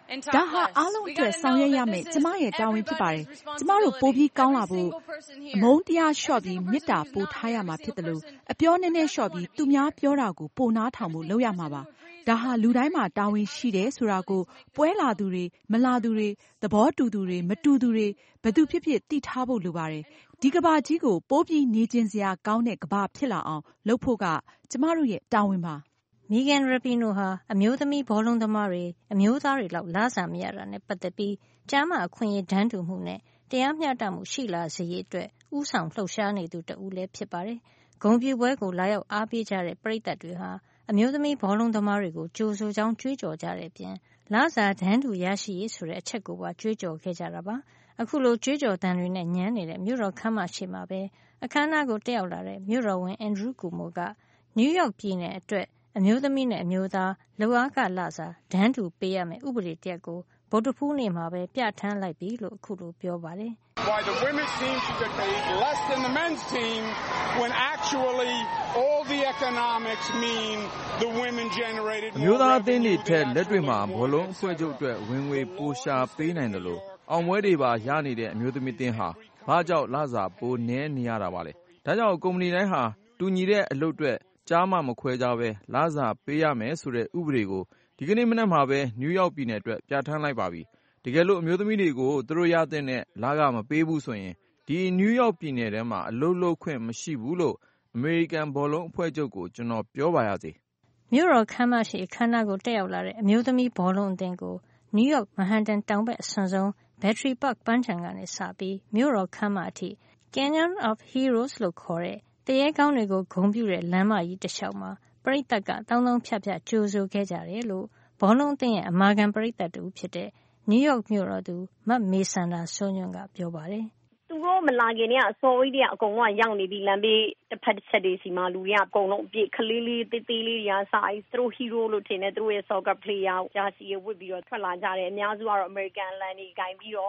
ဒါဟာအားလုံးအတွက်ဆောင်ရွက်ရမယ်ကျမရဲ့တာဝန်ဖြစ်ပါတယ်ကျမတို့ပိုပြီးကောင်းလာဖို့အမုန်းတရားလျှော့ပြီးမေတ္တာပို့ထားရမှာဖြစ်တယ်လို့အပြောနည်းနည်းလျှော့ပြီးသူများပြောတာကိုပိုနားထောင်ဖို့လုပ်ရမှာပါဒါဟာလူတိုင်းမှာတာဝန်ရှိတယ်ဆိုတာကိုပွဲလာသူတွေမလာသူတွေသဘောတူသူတွေမတူသူတွေဘယ်သူဖြစ်ဖြစ်သိထားဖို့လိုပါတယ်ဒီကဘာကြီးကိုပိုးပြီးနေကျင်စရာကောင်းတဲ့ကဘာဖြစ်လာအောင်လုပ်ဖို့ကကျမတို့ရဲ့တာဝန်ပါ Megan Rapinoe ဟာအမျိုးသမီးဘောလုံးသမားတွေအမျိုးသားတွေလောက်လာစာမရတာနဲ့ပတ်သက်ပြီးကျားမအခွင့်အရေးတန်းတူမှုနဲ့တရားမျှတမှုရှိလာစေရေးအတွက်ဥဆောင်လှုပ်ရှားနေသူတဦးလည်းဖြစ်ပါတယ်။ဂုဏ်ပြုပွဲကိုလာရောက်အားပေးကြတဲ့ပရိသတ်တွေဟာအမျိုးသမီးဘောလုံးသမားတွေကိုကြိုဆိုကြောင်းကြွေးကြော်ကြတဲ့အပြင်လာစာတန်းတူရရှိရေးဆိုတဲ့အချက်ကိုပါကြွေးကြော်ခဲ့ကြတာပါ။အခုလိုကြွေးကြော်သံတွေနဲ့ညမ်းနေတဲ့မြို့တော်ခမ်းမရှိမှာပဲအခမ်းအနားကိုတက်ရောက်လာတဲ့မြို့တော်ဝန် Andrew Cuomo ကနယူးယောက်ပြည်နယ်အတွက်အမျိုးသမီးနဲ့အမျိုးသားလုပ်အားခလစာတန်းတူပေးရမယ့်ဥပဒေတရပ်ကိုဗုဒ္ဓဟူးနေ့မှာပဲပြဋ္ဌာန်းလိုက်ပြီလို့အခုလိုပြောပါတယ်။ Why the women's team should get paid less than the men's team when actually all the economics mean the women generated more. အမျိုးသားအသင်းတွေထက်လက်တွေ့မှာဘောလုံးအဖွဲ့ချုပ်အတွက်ဝင်ငွေပိုရှာပေးနိုင်တယ်လို့အောင်ပွဲတွေပါရနေတဲ့အမျိုးသမီးအသင်းဟာဘာကြောင့်လစာပိုနည်းနေရတာပါလဲ။ဒါကြောင့်ကုမ္ပဏီတိုင်းဟာတူညီတဲ့အလုပ်အတွက်ကြားမခွဲကြပဲလစာပေးရမယ်ဆိုတဲ့ဥပဒေကိုဒီကနေ့မနက်မှာပဲနယူးယောက်ပြည်နယ်အတွက်ပြဋ္ဌာန်းလိုက်ပါပြီ။တကယ်လို့အမျိုးသမီးတွေကိုသူတို့ရတဲ့နဲ့လကမပေးဘူးဆိုရင်ဒီနယူးယောက်ပြည်နယ်ထဲမှာအလုပ်လုပ်ခွင့်မရှိဘူးလို့အမေရိကန်ဘောလုံးအဖွဲ့ချုပ်ကိုကျွန်တော်ပြောပါရစေ။မြို့တော်ခမ်းမရှိအခမ်းအနားကိုတက်ရောက်လာတဲ့အမျိုးသမီးဘောလုံးအသင်းကိုနယူးယောက်မဟန်တန်တောင်ဘက်အစွန်ဆုံး Battery Park ပန်းခြံကနေစပြီးမြို့တော်ခမ်းမအထိ Canyon of Heroes လို့ခေါ်တဲ့တရေကောင်းတွေကိုဂုဏ်ပြုတဲ့လမ်းမကြီးတစ်လျှောက်မှာပရိသတ်ကတောင်းတောင်းဖြတ်ဖြတ်ကြိုဆိုခဲ့ကြတယ်လို့ဘောလုံးအသင်းရဲ့အမာခံပရိသတ်တူဖြစ်တဲ့နယူးယောက်မြို့တော်သူမတ်မေဆန္ဒာဆိုညွန့်ကပြောပါတယ်သူတို့မလာခင်ကအစောကြီးတွေကအကုန်လုံးရောက်နေပြီလမ်းဘေးတစ်ဖက်တစ်ချက်တွေစီမှာလူတွေကအကုန်လုံးအပြည့်ကလေးလေးတေးသေးလေးတွေကစာရေးသူတို့ hero လို့ထင်တယ်သူတို့ရဲ့ soccer player ဂျာစီဝတ်ပြီးတော့ထွက်လာကြတယ်အများစုကတော့ American လန်တွေကင်ပြီးတော့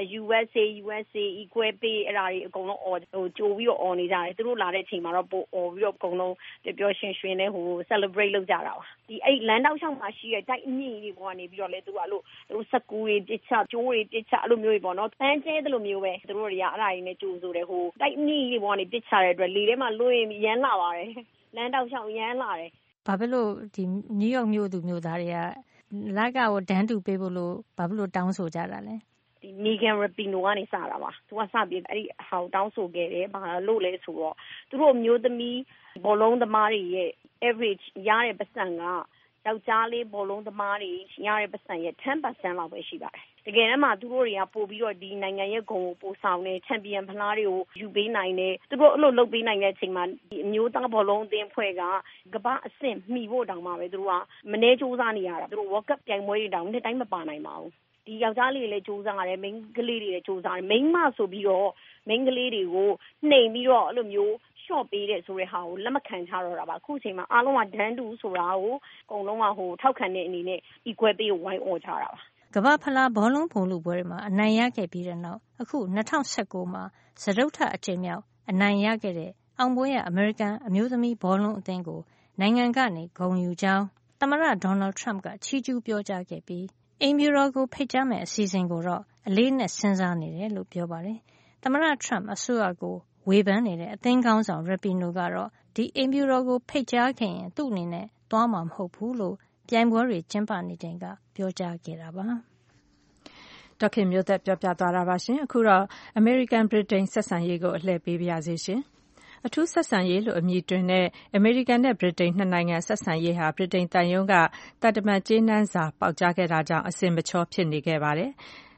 USA equal pay အဲ့ဒါတွေအကုန်လုံးကြိုပြီးတော့အော်နေကြတယ်သူတို့လာတဲ့အချိန်မှာတော့ပိုအော်ပြီးတော့အကုန်လုံးပျော်ရွှင်ရွှင်နဲ့celebrate လုပ်ကြတာပါဒီအဲ့လမ်းတောက်လျှောက်မှာရှိတဲ့တိုက်အမြင့်တွေပေါ်ကနေပြီးတော့လဲသူကအဲ့လိုသူတို့စကူတွေပစ်ချကျိုးတွေပစ်ချအဲ့လိုမျိုးတွေပေါ့နော်ပန်းကျဲတယ်လို့မျိုးပဲသူတို့တွေကအဲ့ဒါတွေနဲ့ကြိုဆိုတယ်တိုက်အမြင့်တွေပေါ်ကနေပစ်ချတဲ့အတွက်လေထဲမှာလွှင့်ရမ်းလာပါတယ်လမ်းတောက်လျှောက်ရမ်းလာတယ်ဘာဖြစ်လို့ဒီနယူးယောက်မြို့သူမြို့သားတွေကလက်ကကိုဒန်းတူပေးဖို့လို့ဘာဖြစ်လို့တောင်းဆိုကြတာလဲဒီ Megan Rapinoe ကနေစတာပါသူကစပြီးအဲ့ဒီဟောင်းတောင်းဆိုခဲ့တယ်ဘာလို့လဲဆိုတော့သူတို့မျိုးသမီးဘောလုံးသမားတွေရဲ့ average ရတဲ့ပတ်စံကယောက်ျားလေးဘောလုံးသမားတွေရတဲ့ပတ်စံရဲ့ 10% လောက်ပဲရှိပါတယ်တကယ်တမ်းမှာသူတို့တွေကပို့ပြီးတော့ဒီနိုင်ငံရဲ့ဂုဏ်ကိုပို့ဆောင်နေချန်ပီယံဖလားတွေကိုယူပေးနိုင်တယ်သူတို့အဲ့လိုလုပ်ပေးနိုင်တဲ့အချိန်မှာဒီအမျိုးသားဘောလုံးအသင်းဖွဲ့ကကမ္ဘာအဆင့်မှီဖို့တောင်မှပဲသူတို့ကမနှဲစူးစမ်းနေရတာသူတို့ World Cup ပြိုင်ပွဲတွေတောင်နှစ်တိုင်းမပါနိုင်ပါဘူးဒီယောက်ျားလေးတွေလည်းစူးစမ်းရတယ်မိန်းကလေးတွေလည်းစူးစမ်းတယ်မိန်းမဆိုပြီးတော့မိန်းကလေးတွေကိုနှိမ်ပြီးတော့အဲ့လိုမျိုးရှော့ပေးတဲ့ဆိုတဲ့ဟာကိုလက်မခံချတော့တာပါအခုအချိန်မှာအားလုံးကဒန်းတူဆိုတာကိုအကုန်လုံးကထောက်ခံတဲ့အနေနဲ့ equal pay ကိုဝိုင်းអော်ကြတာပါကမ္ဘာဖလားဘောလုံးပုံလူပွဲတွေမှာအနိုင်ရခဲ့ပြီးတဲ့နောက်အခု2019မှာစတုတ္ထအကြိမ်မြောက်အနိုင်ရခဲ့တဲ့အောင်ပွဲရအမေရိကန်အမျိုးသမီးဘောလုံးအသင်းကိုနိုင်ငံကနေဂုဏ်ယူကြောင်းသမ္မတဒေါ်နယ်ထရမ့်ကချီးကျူးပြောကြားခဲ့ပြီးအိမ်ဖြူတော်ကိုဖိတ်ကြားမဲ့အစီအစဉ်ကိုတော့အလေးနဲ့စဉ်းစားနေတယ်လို့ပြောပါတယ်သမ္မတထရမ့်အစိုးရကိုဝေဖန်နေတဲ့အသင်းကောင်းဆောင် Rapinoe ကတော့ဒီအိမ်ဖြူတော်ကိုဖိတ်ကြားခဲ့ရင်သူ့အနေနဲ့သွားမှာမဟုတ်ဘူးလို့ပြိုင်ပွဲတွေကျင်းပနေချိန်ကပြောကြားခဲ့တာပါဒေါခင်မျိုးသက်ပြောပြသွားတာပါရှင်အခုတော့ American Britain ဆက်ဆံရေးကိုအလှည့်ပေးပါရစေရှင်အထူးဆက်ဆံရေးလို့အမည်တွင်တဲ့အမေရိကန်နဲ့ဗြိတိန်နှစ်နိုင်ငံဆက်ဆံရေးဟာဗြိတိန်တန်ယုံကတန်တမန်ကျေးနန်းစာပေါက်ကြားခဲ့တာကြောင့်အဆင်မချောဖြစ်နေခဲ့ပါတယ်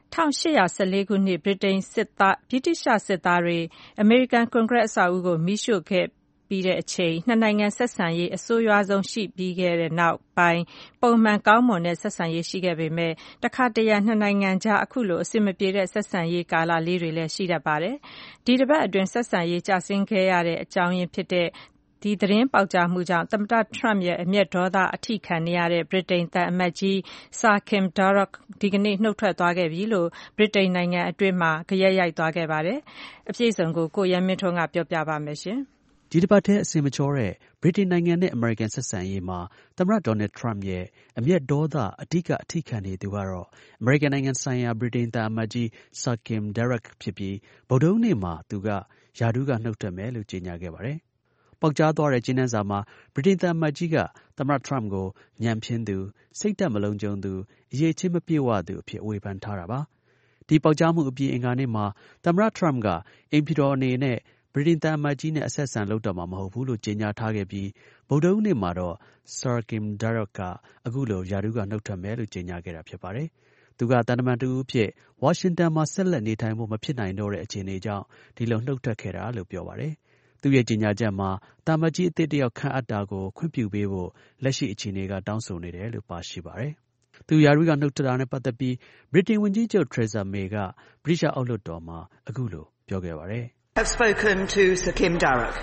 1814ခုနှစ်ဗြိတိသျှစစ်သားတွေအမေရိကန်ကွန်ဂရက်အဆောက်အဦကိုမီးရှို့ခဲ့ပြီးတဲ့အချိန်နှစ်နိုင်ငံဆက်ဆံရေးအဆိုးရွားဆုံးရှိပြီးခဲ့တဲ့နောက်ပိုင်းပုံမှန်ကောင်းမွန်တဲ့ဆက်ဆံရေးရှိခဲ့ပေမဲ့တခါတရံနှစ်နိုင်ငံကြားအခုလိုအဆင်မပြေတဲ့ဆက်ဆံရေးကာလလေးတွေလည်းရှိတတ်ပါတယ်ဒီတစ်ပတ်အတွင်းဆက်ဆံရေးကျဆင်းခဲ့ရတဲ့အကြောင်းရင်းဖြစ်တဲ့ဒီသတင်းပေါက်ကြားမှုကြောင့်သမ္မတထရမ့်ရဲ့အမျက်ဒေါသအထိခံနေရတဲ့ဗြိတိန်သံအမတ်ကြီး Sir Kim Darroch ဒီကနေ့နှုတ်ထွက်သွားခဲ့ပြီလို့ဗြိတိန်နိုင်ငံအတွင်းမှာဂယက်ရိုက်သွားခဲ့ပါတယ်အပြည့်အစုံကိုကိုရဲမင်းထွန်းကပြောပြပါမယ်ရှင်ဒီတစ်ပတ်ထဲအစင်မချောတဲ့ဗြိတိန်နိုင်ငံနဲ့အမေရိကန်ဆက်ဆံရေးမှာသမ္မတဒေါ်နယ်ထရမ့်ရဲ့အမျက်ဒေါသအဓိကအထိခံနေသူကတော့အမေရိကန်နိုင်ငံဆိုင်ရာဗြိတိန်သံအမတ်ကြီး Sir Kim Darroch ဖြစ်ပြီးဗုဒ္ဓဟူးနေ့မှာသူကရာထူးကနှုတ်ထွက်မယ်လို့ကြေညာခဲ့ပါတယ်။ပေါက်ကြားသွားတဲ့ကြေညာစာမှာဗြိတိန်သံအမတ်ကြီးကသမ္မတထရမ့်ကိုညံ့ဖျင်းသူစိတ်တက်မလုံးကြုံသူအရေးချင်းမပြေဝသူအဖြစ်ဝေဖန်ထားတာပါ။ဒီပေါက်ကြားမှုအပြင်အင်္ဂါနေ့မှာသမ္မတထရမ့်ကအိမ်ဖြူတော်အနေနဲ့ဗြိတိန်သံအမတ်ကြီးနဲ့အဆက်အဆံလုပ်တော့မှာမဟုတ်ဘူးလို့ကြေညာထားခဲ့ပြီးဗုဒ္ဓဟူးနေ့မှာတော့ Sir Kim Darroch ကအခုလိုရာထူးကနှုတ်ထွက်မယ်လို့ကြေညာခဲ့တာဖြစ်ပါတယ်။သူကသံတမန်တူအဖြစ်ဝါရှင်တန်မှာဆက်လက်နေထိုင်ဖို့မဖြစ်နိုင်တော့တဲ့အခြေအနေကြောင့်ဒီလိုနှုတ်ထွက်ခဲ့တာလို့ပြောပါတယ်။သူ့ရဲ့ကြေညာချက်မှာသံအမတ်ကြီးအသစ်တစ်ယောက်ခန့်အပ်တာကိုခွင့်ပြုပေးဖို့လက်ရှိအခြေအနေကတောင်းဆိုနေတယ်လို့ပါရှိပါတယ်။သူရာထူးကနှုတ်ထွက်တာနဲ့ပတ်သက်ပြီးဗြိတိန်ဝန်ကြီးချုပ် Theresa May ကဗြိတိသျှအောက်လွှတ်တော်မှာအခုလိုပြောခဲ့ပါတယ်။ I have spoken to Sir Kim Darroch.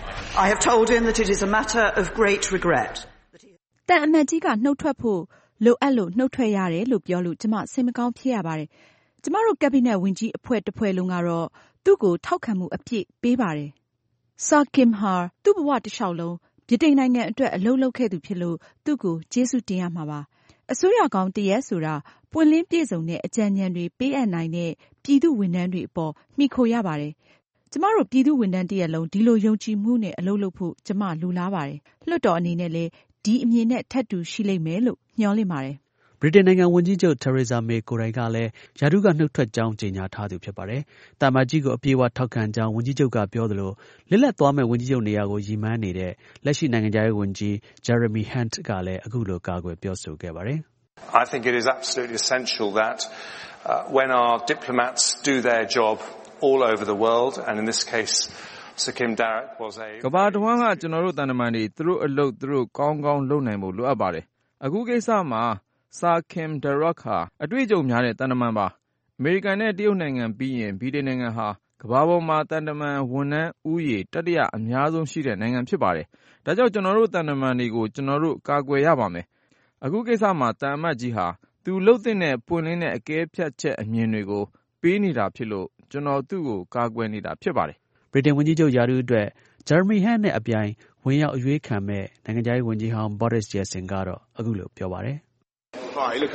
I have told him that it is a matter of great regret. တန်အမတ်ကြီးကနှုတ်ထွက်ဖို့လိုအပ်လို့နှုတ်ထွက်ရတယ်လို့ပြောလို့ကျမစိတ်မကောင်းဖြစ်ရပါတယ်။ကျမတို့ကက်ဘိနက်ဝန်ကြီးအဖွဲ့တစ်ဖွဲ့လုံးကတော့သူ့ကိုထောက်ခံမှုအပြည့်ပေးပါတယ်။ Sir Kim ဟာသူ့ဘဝတစ်လျှောက်လုံးဗြိတိန်နိုင်ငံအတွက်အလုပ်လုပ်ခဲ့သူဖြစ်လို့သူ့ကိုကျေးဇူးတင်ရမှာပါ။အစိုးရကောင်းတရက်ဆိုတာပွင့်လင်းပြည့်စုံတဲ့အကြံဉာဏ်တွေပေးအပ်နိုင်တဲ့ပြည်သူဝန်ထမ်းတွေအပေါ်မှီခိုရပါတယ်။ကျမတို့ပြည်သူဝန်ထမ်းတရက်လုံးဒီလိုယုံကြည်မှုနဲ့အလုပ်လုပ်ဖို့ကျမလိုလားပါတယ်။လွှတ်တော်အနေနဲ့လည်းဒီအမြင်နဲ့ထပ်တူရှိလိမ့်မယ်လို့မျှော်လင့်ပါတယ်ဗြိတိန်နိုင်ငံဝန်ကြီးချုပ် Theresa May ကိုယ်တိုင်ကလည်းရာထူးကနှုတ်ထွက်ကြောင်းကြေညာထားသူဖြစ်ပါတယ်။သံအမတ်ကြီးကိုအပြည့်အဝထောက်ခံကြောင်းဝန်ကြီးချုပ်ကပြောသလိုလစ်လပ်သွားမဲ့ဝန်ကြီးချုပ်နေရာကိုရည်မှန်းနေတဲ့လက်ရှိနိုင်ငံခြားရေးဝန်ကြီး Jeremy Hunt ကလည်းအခုလိုကာကွယ်ပြောဆိုခဲ့ပါတယ်။ I think it is absolutely essential that when our diplomats do their job all over the world and in this case Sir Kim Darroch was a ကမ္ဘာတစ်ဝန်းကကျွန်တော်တို့တန်တမန်တွေသူတို့အလုပ်သူတို့ကောင်းကောင်းလုပ်နိုင်ဖို့လိုအပ်ပါတယ်။အခုကိစ္စမှာ Sir Kim Darroch ဟာအတွေ့အကြုံများတဲ့တန်တမန်ပါ။အမေရိကန်နဲ့တရုတ်နိုင်ငံပြီးရင်ဗြိတိန်နိုင်ငံဟာကမ္ဘာပေါ်မှာတန်တမန်ဝန်ထမ်းဦးရေတတိယအများဆုံးရှိတဲ့နိုင်ငံဖြစ်ပါတယ်။ဒါကြောင့်ကျွန်တော်တို့တန်တမန်တွေကိုကျွန်တော်တို့ကာကွယ်ရပါမယ်။အခုကိစ္စမှာတန်အမတ်ကြီးဟာသူလှုပ်တဲ့ပွင့်လင်းတဲ့အကဲဖြတ်ချက်အမြင်တွေကိုပေးနေတာဖြစ်လို့ကျွန်တော်သူ့ကိုကာကွယ်နေတာဖြစ်ပါတယ်ဗြိတိန်ဝန်ကြီးချုပ်ရာထူးအတွက် Jeremy Hunt နဲ့အပြိုင်ဝင်ရောက်အရွေးခံမဲ့နိုင်ငံခြားရေးဝန်ကြီးဟောင်း Boris Johnson ကတော့အခုလိုပြောပါတယ် Hi, look,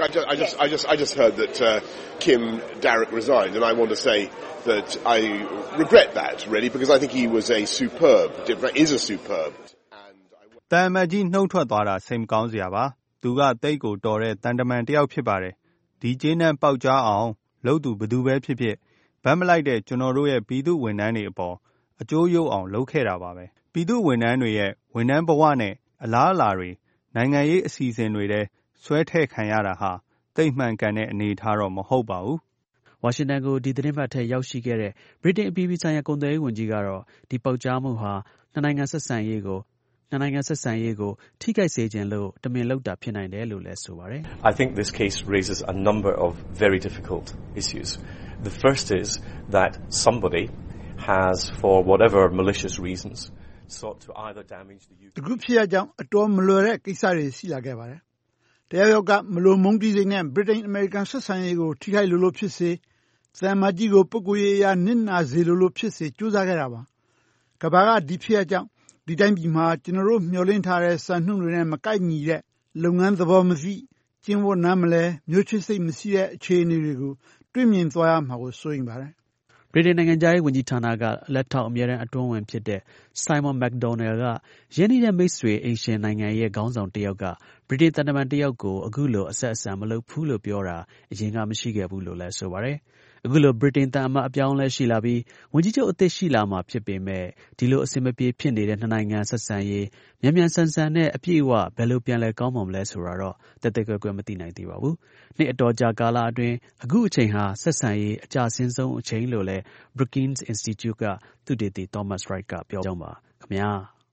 I just heard that Kim Darroch resigned, and I want to say that I regret that really because I think he was a superb, is a superb. တန်အမတ်ကြီးနှုတ်ထွက်သွားတာစိတ်မကောင်းစရာပါ။သူကတိတ်ကိုတော်တဲ့တန်တမန်တစ်ယောက်ဖြစ်ပါတယ်။ဒီကျေးနံပေါက်ကြားအောင်လုပ်သူဘယ်သူပဲဖြစ်ဖြစ်ဗတ်မလိုက်တဲ့ကျွန်တော်တို့ရဲ့ပြည်သူဝန်ထမ်းတွေအပေါ်အကျိုးရုပ်အောင်လုပ်ခဲ့တာပါပဲ။ပြည်သူဝန်ထမ်းတွေရဲ့ဝန်ထမ်းဘဝနဲ့အလားအလာတွေနိုင်ငံရေးအစီအစဉ်တွေထဲဆွဲထည့်ခံရတာဟာတိတ်မှန်ကန်တဲ့အနေအထားတော့မဟုတ်ပါဘူး။ဝါရှင်တန်ကိုဒီသတင်းပတ်ထဲရောက်ရှိခဲ့တဲ့ဗြိတိန်အပြည်ပြည်ဆိုင်ရာကုန်သွယ်ရေးဝန်ကြီးကတော့ဒီပေါက်ကြားမှုဟာနှစ်နိုင်ငံဆက်ဆံရေးကိုထိခိုက်စေခြင်းလို့တမင်လုပ်တာဖြစ်နိုင်တယ်လို့လည်းဆိုပါတယ်။ I think this case raises a number of very difficult issues. The first is that somebody has, for whatever malicious reasons, sought to either damage the UK. အခုဖြစ်ရကြောင်းအတော်မလွယ်တဲ့ကိစ္စတွေရှိလာခဲ့ပါတယ်။တရားရောက်ကမလိုမုန်းတီးစိတ်နဲ့ဗြိတိန်အမေရိကန်ဆက်ဆံရေးကိုထိခိုက်လို့ဖြစ်စေသံမတ်ကြီးကိုပုဂ္ဂိုလ်ရေးအရနစ်နာစေလို့ဖြစ်စေကြိုးစားခဲ့တာပါ။ကမ္ဘာကဒီဖြစ်ရကြောင်းဒီတိုင်းပြည်မှာကျွန်တော်တို့မျှော်လင့်ထားတဲ့စံနှုန်းတွေနဲ့မကိုက်ညီတဲ့လုပ်ငန်းသဘောမရှိကျင်းဝတ်နားမလဲမျိုးချစ်စိတ်မရှိတဲ့အခြေအနေတွေကိုတွေ့မြင်သွားရမှာကိုစိုးရိမ်ပါတယ်ဗြိတိန်နိုင်ငံခြားရေးဝန်ကြီးဌာနကလက်ထောက်အမြဲတမ်းအတွင်းဝန်ဖြစ်တဲ့ Simon McDonnell ကရင်းနှီးတဲ့မိတ်ဆွေအိမ်ရှင်နိုင်ငံရဲ့ခေါင်းဆောင်တစ်ယောက်ကဗြိတိန်သံတမန်တစ်ယောက်ကိုအခုလိုအဆက်အဆံမလုပ်ဘူးလို့ပြောတာအရင်ကမရှိခဲ့ဘူးလို့လည်းဆိုပါတယ်အခုလိုဗြိတိန်သံအမတ်အပြောင်းလဲရှိလာပြီးဝန်ကြီးချုပ်အသစ်ရှိလာမှာဖြစ်ပေမဲ့ဒီလိုအဆင်မပြေဖြစ်နေတဲ့နှစ်နိုင်ငံဆက်ဆံရေးမြန်မြန်ဆန်ဆန်နဲ့အပြည့်အဝဘယ်လိုပြန်လဲကောင်းမှမလဲဆိုတာတော့တက်တက်ကွယ်ကွယ်မသိနိုင်သေးပါဘူးနှစ်အတော်ကြာကာလအတွင်းအခုအချိန်ဟာဆက်ဆံရေးအကျဆင်းဆုံးအချိန်လို့လဲ Brookings Institute ကသုတေသီ Thomas Wright ကပြောကြောင်းပါခင်ဗျာ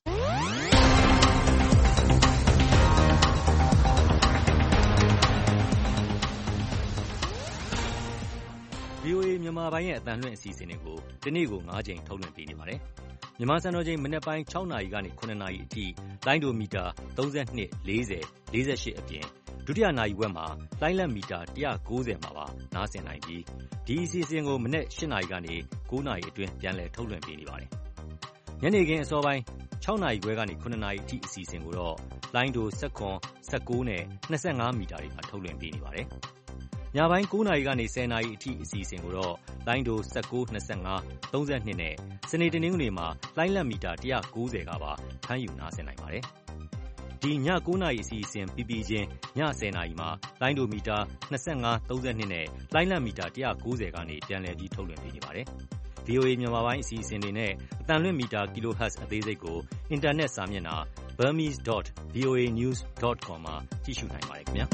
VOA မြန်မာပိုင်းရဲ့အသံလွှင့်အစီအစဉ်တွေကိုဒီနေ့ကို9ချိန်ထုတ်လွှင့်ပေးနေပါတယ်။မြန်မာစံတော်ချိန်မနေ့ပိုင်း6နာရီကနေ9နာရီအထိလိုင်းဒိုမီတာ32 40 48အပြင်ဒုတိယနာရီဝက်မှာလိုင်းလက်မီတာ190မှာပါနားဆင်နိုင်ပြီးဒီအစီအစဉ်ကိုမနေ့8နာရီကနေ9နာရီအတွင်းပြန်လည်ထုတ်လွှင့်ပေးနေပါတယ်။ညနေခင်းအစောပိုင်း6 နာရီခွဲကနေ9 နာရီအထိအစီအစဉ်ကိုတော့လိုင်းဒို17, 19နဲ့25မီတာတွေမှာထုတ်လွှင့်ပေးနေပါတယ်။ညပိုင်း9 နာရီကနေ10 နာရီအထိအစီအစဉ်ကိုတော့လိုင်းဒို19, 25, 32နဲ့စနေတနင်္ဂနွေမှာလိုင်းလက်မီတာ190ကပါဖမ်းယူနားဆင်နိုင်ပါတယ်။ဒီည9 နာရီအစီအစဉ်ပြီးပြီးချင်းည10 နာရီမှာလိုင်းဒိုမီတာ25, 32နဲ့လိုင်းလက်မီတာ190ကနေပြန်လည်ပြီးထုတ်လွှင့်ပေးနေပါတယ်။ VOA မြန်မာပိုင်းအစီအစဉ်တွေနဲ့အသံလွှင့်မီတာ kilohertz အသေးစိတ်ကိုအင်တာနက်စာမျက်နှာ burmese.voanews.com မှာကြည့်ရှုနိုင်ပါတယ်ခင်ဗျာ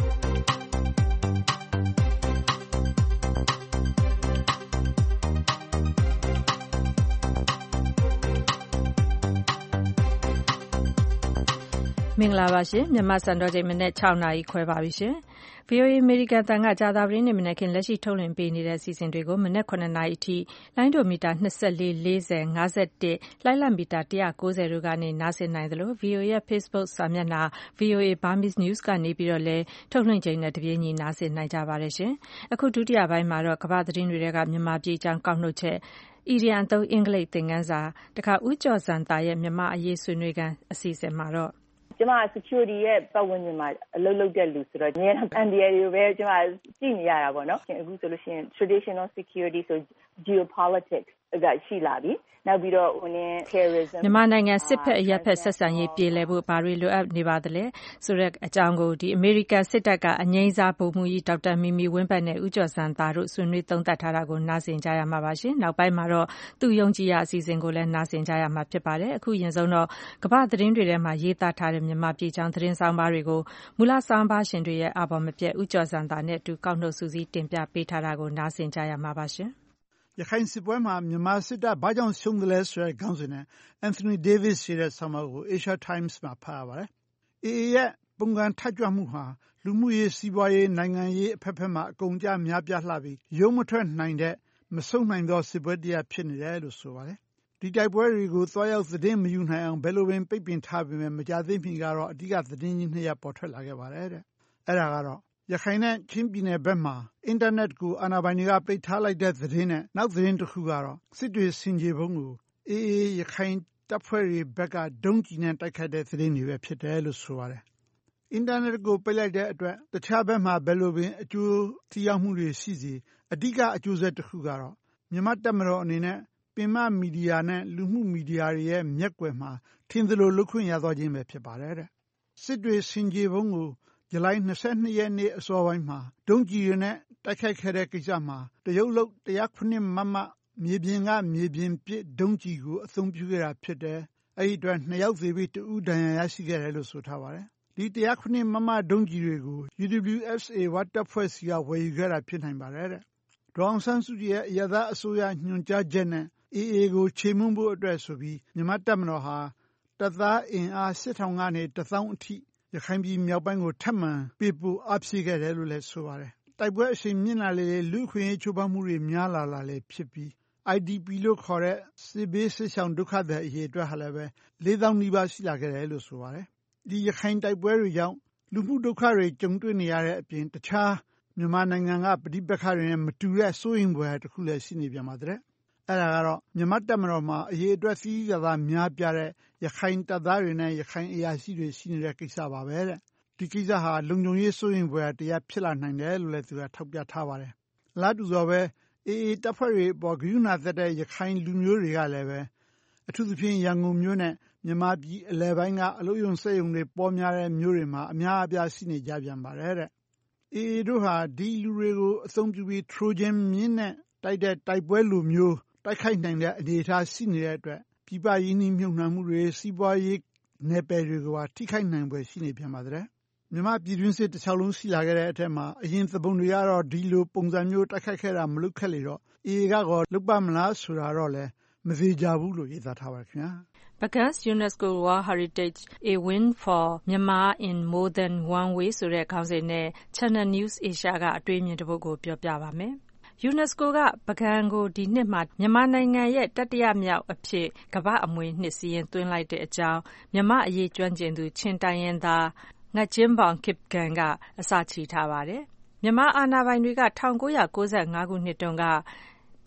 မင်္ဂလာပါရှင်မြန်မာစံတော်ချိန်မနေ့6 နာရီခွဲပါပြီရှင်VOA အမေရိကန်တန်ကကြာသပတေးနေ့မနက်ခင်းလက်ရှိထုတ်လွှင့်ပေးနေတဲ့အစီအစဉ်တွေကိုမနက်9 နာရီအထိလိုင်းဒိုမီတာ24, 40, 51, လိုင်းလံမီတာ190တို့ကနေနားဆင်နိုင်သလို VOA ရဲ့ Facebook စာမျက်နှာ VOA Burmese News ကနေပြီးတော့လည်းထုတ်လွှင့်ချိန်နဲ့တပြေးညီနားဆင်နိုင်ကြပါတယ်ရှင်အခုဒုတိယပိုင်းမှာတော့ကမ္ဘာသတင်းတွေကမြန်မာပြည်အကြောင်းကောက်နှုတ်ချက်အီရီယန်သုံးအင်္ဂလိပ်သင်ခန်းစာတခါဦးကျော်စံတာရဲ့မြန်မာအရေးဆွေးနွေးခန်းအစီအစဉ်မှာတော့ကျမ security ရဲ့ပတ်ဝန်းကျင်မှာအလုပ်လုပ်တဲ့လူဆိုတော့အများအား NDA တွေပဲကျမကြည့်နေရတာပေါ့နော်အခုဆိုလို့ရှိရင် traditional security ဆို geopolitics ကရှိလာပြီနောက်ပြီးတော့ terrorism မြန်မာနိုင်ငံစစ်ဖက်အရပ်ဖက်ဆက်ဆံရေးပြည်လည်ဖို့ဘာတွေလိုအပ်နေပါသလဲဆိုတဲ့အကြောင်းကိုဒီအမေရိကန်စစ်တပ်ကအငြိမ်းစားဗိုလ်မှူးကြီးဒေါက်တာမီမီဝင်းပတ်နဲ့ဦးကျော်စံသားတို့ဆွေးနွေးသုံးသပ်ထားတာကိုနားဆင်ကြရမှာပါရှင်နောက်ပိုင်းမှာတော့သူယုံကြည်ရအစီအစဉ်ကိုလည်းနားဆင်ကြရမှာဖြစ်ပါတယ်အခုရင်ဆုံးတော့ကမ္ဘာသတင်းတွေထဲမှာရေးသားထားတဲ့မြန်မာပြည်ချောင်းသတင်းဆောင်ပါတွေကိုမူလဆောင်ပါရှင်တွေရဲ့အာဘော်မပြတ်ဦးကျော်စံသားနဲ့အတူကောက်နှုတ်စုစည်းတင်ပြပေးထားတာကိုနားဆင်ကြရမှာပါရှင်ရခိုင်စစ်ပွဲမှာမြန်မာစစ်တပ်ဘာကြောင့်ရှုံးတယ်လဲဆိုတဲ့ခေါင်းစဉ်နဲ့ Anthony Davis ရေးတဲ့ဆောင်းပါးကို Asia Times မှာဖတ်ရပါတယ်။ AA ရဲ့ပုံကန်ထကြွမှုဟာလူမှုရေးစီးပွားရေးနိုင်ငံရေးအဖက်ဖက်မှာအကုန်ကြများပြားလှပြီးရုံးမထွက်နိုင်တဲ့မဆုံးနိုင်သောစစ်ပွဲတရားဖြစ်နေတယ်လို့ဆိုပါတယ်။ဒီတိုက်ပွဲတွေကိုသွားရောက်သတင်းမယူနိုင်အောင်ဘယ်လိုပင်ပိတ်ပင်ထားပေမဲ့မကြသေးမီကတော့အဓိကသတင်းကြီး2ရပ်ပေါ်ထွက်လာခဲ့ပါတယ်တဲ့။အဲ့ဒါကတော့ရခိုင်နဲ့ချင်းပြည်နယ်ဘက်မှာအင်တာနက်ကိုအာဏာပိုင်တွေကပိတ်ထားလိုက်တဲ့သတင်းနဲ့နောက်သတင်းတစ်ခုကတော့စစ်တွေစင်ကြေဘုံကိုအေးရခိုင်တပ်ဖွဲ့တွေဘက်ကဒုံးကျည်နဲ့တိုက်ခတ်တဲ့သတင်းတွေပဲဖြစ်တယ်လို့ဆိုပါတယ်။အင်တာနက်ကိုပိတ်လိုက်တဲ့အတွက်တခြားဘက်မှာဘယ်လိုပင်အကျိုးထိရောက်မှုတွေရှိစေအဓိကအကျိုးဆက်တစ်ခုကတော့မြန်မာတပ်မတော်အနေနဲ့ပင်မမီဒီယာနဲ့လူမှုမီဒီယာတွေရဲ့မျက်ကွယ်မှာထင်သလိုလုပ်ခွင့်ရသွားခြင်းပဲဖြစ်ပါတယ်တဲ့။စစ်တွေစင်ကြေဘုံကိုဇူလိုင်22ရက်နေ့အစောပိုင်းမှာဒုံးကျည်တွေနဲ့တိုက်ခိုက်ခဲ့တဲ့ကိစ္စမှာတရုတ်လုပ်109မမမြေပြင်ကမြေပြင်ပစ်ဒုံးကျည်ကိုအသုံးပြုခဲ့တာဖြစ်တယ်။အဲဒီအတွက်2ယောက်သေပြီး2ဦးဒဏ်ရာရရှိခဲ့တယ်လို့ဆိုထားပါတယ်။ဒီ109မမဒုံးကျည်တွေကို UWSA ဝတ်တပ်ဖွဲ့စီကဝယ်ယူခဲ့တာဖြစ်နိုင်ပါတယ်တဲ့။ဒေါ်အောင်ဆန်းစုကြည်ရဲ့အရပ်သားအစိုးရညွှန်ကြားချက်နဲ့ AA ကိုချေမှုန်းဖို့အတွက်ဆိုပြီးမြန်မာတပ်မတော်ဟာတပ်သားအင်အား8000ကနေ1000အထိရခိုင်ပြည်မြောက်ပိုင်းကိုထပ်မံပေးပို့အားဖြည့်ခဲ့တယ်လို့လည်းဆိုပါတယ်။တိုက်ပွဲအရှိန်မြင့်လာလေလူခွင့်ရေးချိုးဖောက်မှုတွေများလာလေဖြစ်ပြီး IDP လို့ခေါ်တဲ့စစ်ဘေးစစ်ရှောင်ဒုက္ခသည်အရေးအတွက်ဟာလည်းပဲ4000နီးပါးရှိလာခဲ့တယ်လို့ဆိုပါတယ်။ဒီရခိုင်တိုက်ပွဲတွေကြောင့်လူမှုဒုက္ခတွေကြုံတွေ့နေရတဲ့အပြင်တခြားမြန်မာနိုင်ငံကပဋိပက္ခတွေနဲ့မတူတဲ့စိုးရိမ်ဖွယ်တစ်ခုလည်းရှိနေပြန်ပါတယ်။အဲ့ဒါကတော့မြန်မာတပ်မတော်မှာအရေးအတွက်စီးရတာများပြတဲ့ရခိုင်တပ်သားတွေနဲ့ရခိုင်အရာရှိတွေရှိနေတဲ့ကိစ္စပါပဲတဲ့ဒီကိစ္စဟာလုံခြုံရေးစိုးရိမ်ဖွယ်တရားဖြစ်လာနိုင်တယ်လို့လည်းသူကထောက်ပြထားပါတယ်။လာတူသောပဲအေးတပ်ဖွဲ့တွေပေါ်ဂရုဏာသက်တဲ့ရခိုင်လူမျိုးတွေကလည်းပဲအထူးသဖြင့်ရန်ကုန်မြို့နဲ့မြန်မာပြည်အလဲပိုင်းကအလို့ယုံစက်ယုံတွေပေါ်များတဲ့မြို့တွေမှာအများအပြားရှိနေကြပြန်ပါတယ်တဲ့။အေးတို့ဟာဒီလူတွေကိုအသုံးပြုပြီး Trojan မြင်းနဲ့တိုက်တဲ့တိုက်ပွဲလူမျိုးတိုက်ခိုက်နိုင်တဲ့အနေအထားရှိနေတဲ့အတွက်ပြည်ပရင်းနှီးမြှုပ်နှံမှုတွေစီးပွားရေးနယ်ပယ်တွေကိုပါထိခိုက်နိုင်ပွဲရှိနေပြန်ပါတယ်။မြန်မာပြည်တွင်းစစ်တစ်ချောင်းလုံးရှိလာခဲ့တဲ့အထက်မှာအရင်သဘုံတွေကတော့ဒီလိုပုံစံမျိုးတိုက်ခိုက်ခဲ့တာမလုပ်ခဲ့လေတော့အေးကတော့လုပါမလားဆိုတာတော့လည်းမသေးကြဘူးလို့ရေးသားထားပါခင်ဗျာ။ Bagan's UNESCO World Heritage A Win for Myanmar in More Than One Way ဆိုတဲ့ခေါင်းစဉ်နဲ့ Channel News Asia ကအတွေ့အမြင်တစ်ပုဒ်ကိုပြောပြပါမယ်။ UNESCO ကပုဂံကိုဒီနှစ်မှာမြန်မာနိုင်ငံရဲ့တတိယမြောက်အဖြစ်ကမ္ဘာ့အမွေနှစ်စီရင်သွင်းလိုက်တဲ့အကြောင်းမြန်မာအရေးကျွမ်းကျင်သူချင်းတိုင်းရင်းသားငှက်ကျင်းပေါင်ခိပကန်ကအစချီထားပါတယ်။မြန်မာအာဏာပိုင်တွေက1995ခုနှစ်တုန်းကပု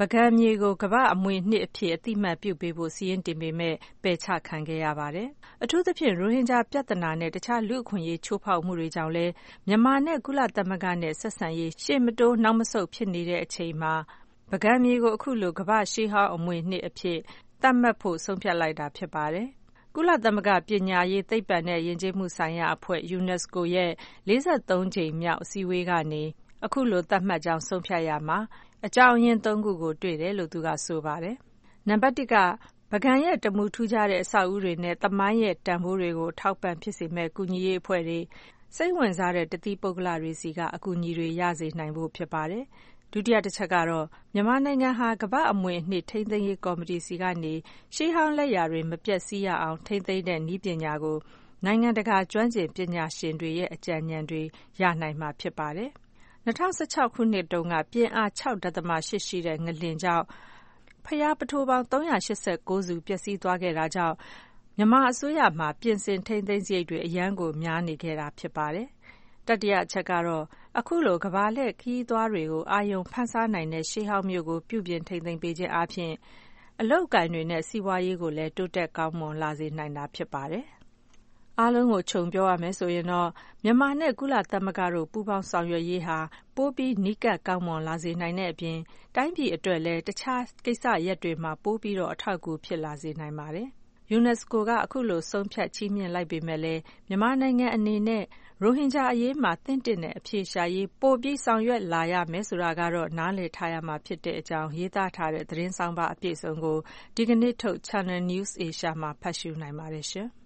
ပုဂံမြေကိုကမ္ဘာ့အမွေအနှစ်အဖြစ်အသိအမှတ်ပြုပေးဖို့စာရင်းတင်ပေမဲ့ပယ်ချခံခဲ့ရပါတယ်။အထူးသဖြင့်ရိုဟင်ဂျာပြဿနာနဲ့တခြားလူ့အခွင့်အရေးချိုးဖောက်မှုတွေကြောင့်လည်းမြန်မာနဲ့ကုလသမဂ္ဂနဲ့ဆက်ဆံရေးရှေ့မတိုးနောက်မဆုတ်ဖြစ်နေတဲ့အချိန်မှာပုဂံမြေကိုအခုလိုကမ္ဘာ့ရှေးဟောင်းအမွေအနှစ်အဖြစ်သတ်မှတ်ဖို့ဆုံးဖြတ်လိုက်တာဖြစ်ပါတယ်။ကုလသမဂ္ဂပညာရေးသိပ္ပံနဲ့ယဉ်ကျေးမှုဆိုင်ရာအဖွဲ့ UNESCO ရဲ့43ကြိမ်မြောက်အစည်းအဝေးကနေအခုလိုသတ်မှတ်ကြောင်းဆုံးဖြတ်ရမှာအကြောင်းရင်း3ခုကိုတွေ့တယ်လို့သူကဆိုပါတယ်။နံပါတ်1ကပုဂံရဲ့တမူထူးခြားတဲ့အဆောက်အဦတွေနဲ့သမိုင်းရဲ့တန်ဖိုးတွေကိုထောက်ပံ့ဖြစ်စေမဲ့ကူညီရေးအဖွဲ့တွေစိတ်ဝင်စားတဲ့တတိပုဂ္ဂလတွေစီကအကူအညီတွေရစေနိုင်ဖို့ဖြစ်ပါတယ်။ဒုတိယတစ်ချက်ကတော့မြန်မာနိုင်ငံဟာကမ္ဘာ့အမွေအနှစ်ထိန်းသိမ်းရေးကော်မတီစီကနေရှေးဟောင်းလက်ရာတွေမပျက်စီးရအောင်ထိန်းသိမ်းတဲ့နည်းပညာကိုနိုင်ငံတကာကျွမ်းကျင်ပညာရှင်တွေရဲ့အကြံဉာဏ်တွေရနိုင်မှာဖြစ်ပါတယ်။2016ခုနှစ်တုန်းကပြင်းအား 6.8 ရှိတဲ့ငလျင်ကြောင့်ဘုရားပုထိုးပေါင်း389စုပျက်စီးသွားခဲ့တာကြောင့်မြန်မာအစိုးရမှာပြင်ဆင်ထိန်းသိမ်းစရိတ်တွေအရန်ကိုများနေခဲ့တာဖြစ်ပါတယ်။တတိယအချက်ကတော့အခုလိုကမ္ဘာလှည့်ခရီးသွားတွေကိုအာရုံဖန်ဆားနိုင်တဲ့ရှေးဟောင်းမြို့ကိုပြုပြင်ထိန်းသိမ်းပေးခြင်းအပြင်အလုပ်အကိုင်တွေနဲ့စီးပွားရေးကိုလည်းတိုးတက်ကောင်းမွန်လာစေနိုင်တာဖြစ်ပါတယ်။အားလုံးကိုခြုံပြောရမယ်ဆိုရင်တော့မြန်မာနဲ့ကုလသမဂ္ဂတို့ပူးပေါင်းဆောင်ရွက်ရေးဟာပိုပြီးနီးကပ်ကောင်းမွန်လာစေနိုင်တဲ့အပြင်တိုင်းပြည်အတွက်လည်းတခြားကိစ္စရပ်တွေမှာပိုပြီးတော့အထောက်အကူဖြစ်လာစေနိုင်ပါတယ်။ UNESCO ကအခုလိုဆုံးဖြတ်ချီးမြှင့်လိုက်ပေမဲ့လည်းမြန်မာနိုင်ငံအနေနဲ့ရိုဟင်ဂျာအရေးမှာတင့်တယ်တဲ့အဖြေရှာရေးပိုပြီးဆောင်ရွက်လာရမယ်ဆိုတာကတော့နားလည်ထားရမှာဖြစ်တဲ့အကြောင်းရေးသားထားတဲ့သတင်းဆောင်ပါအပြည့်အစုံကိုဒီကနေ့ထုတ် Channel News Asia မှာဖတ်ရှုနိုင်ပါတယ်ရှင်။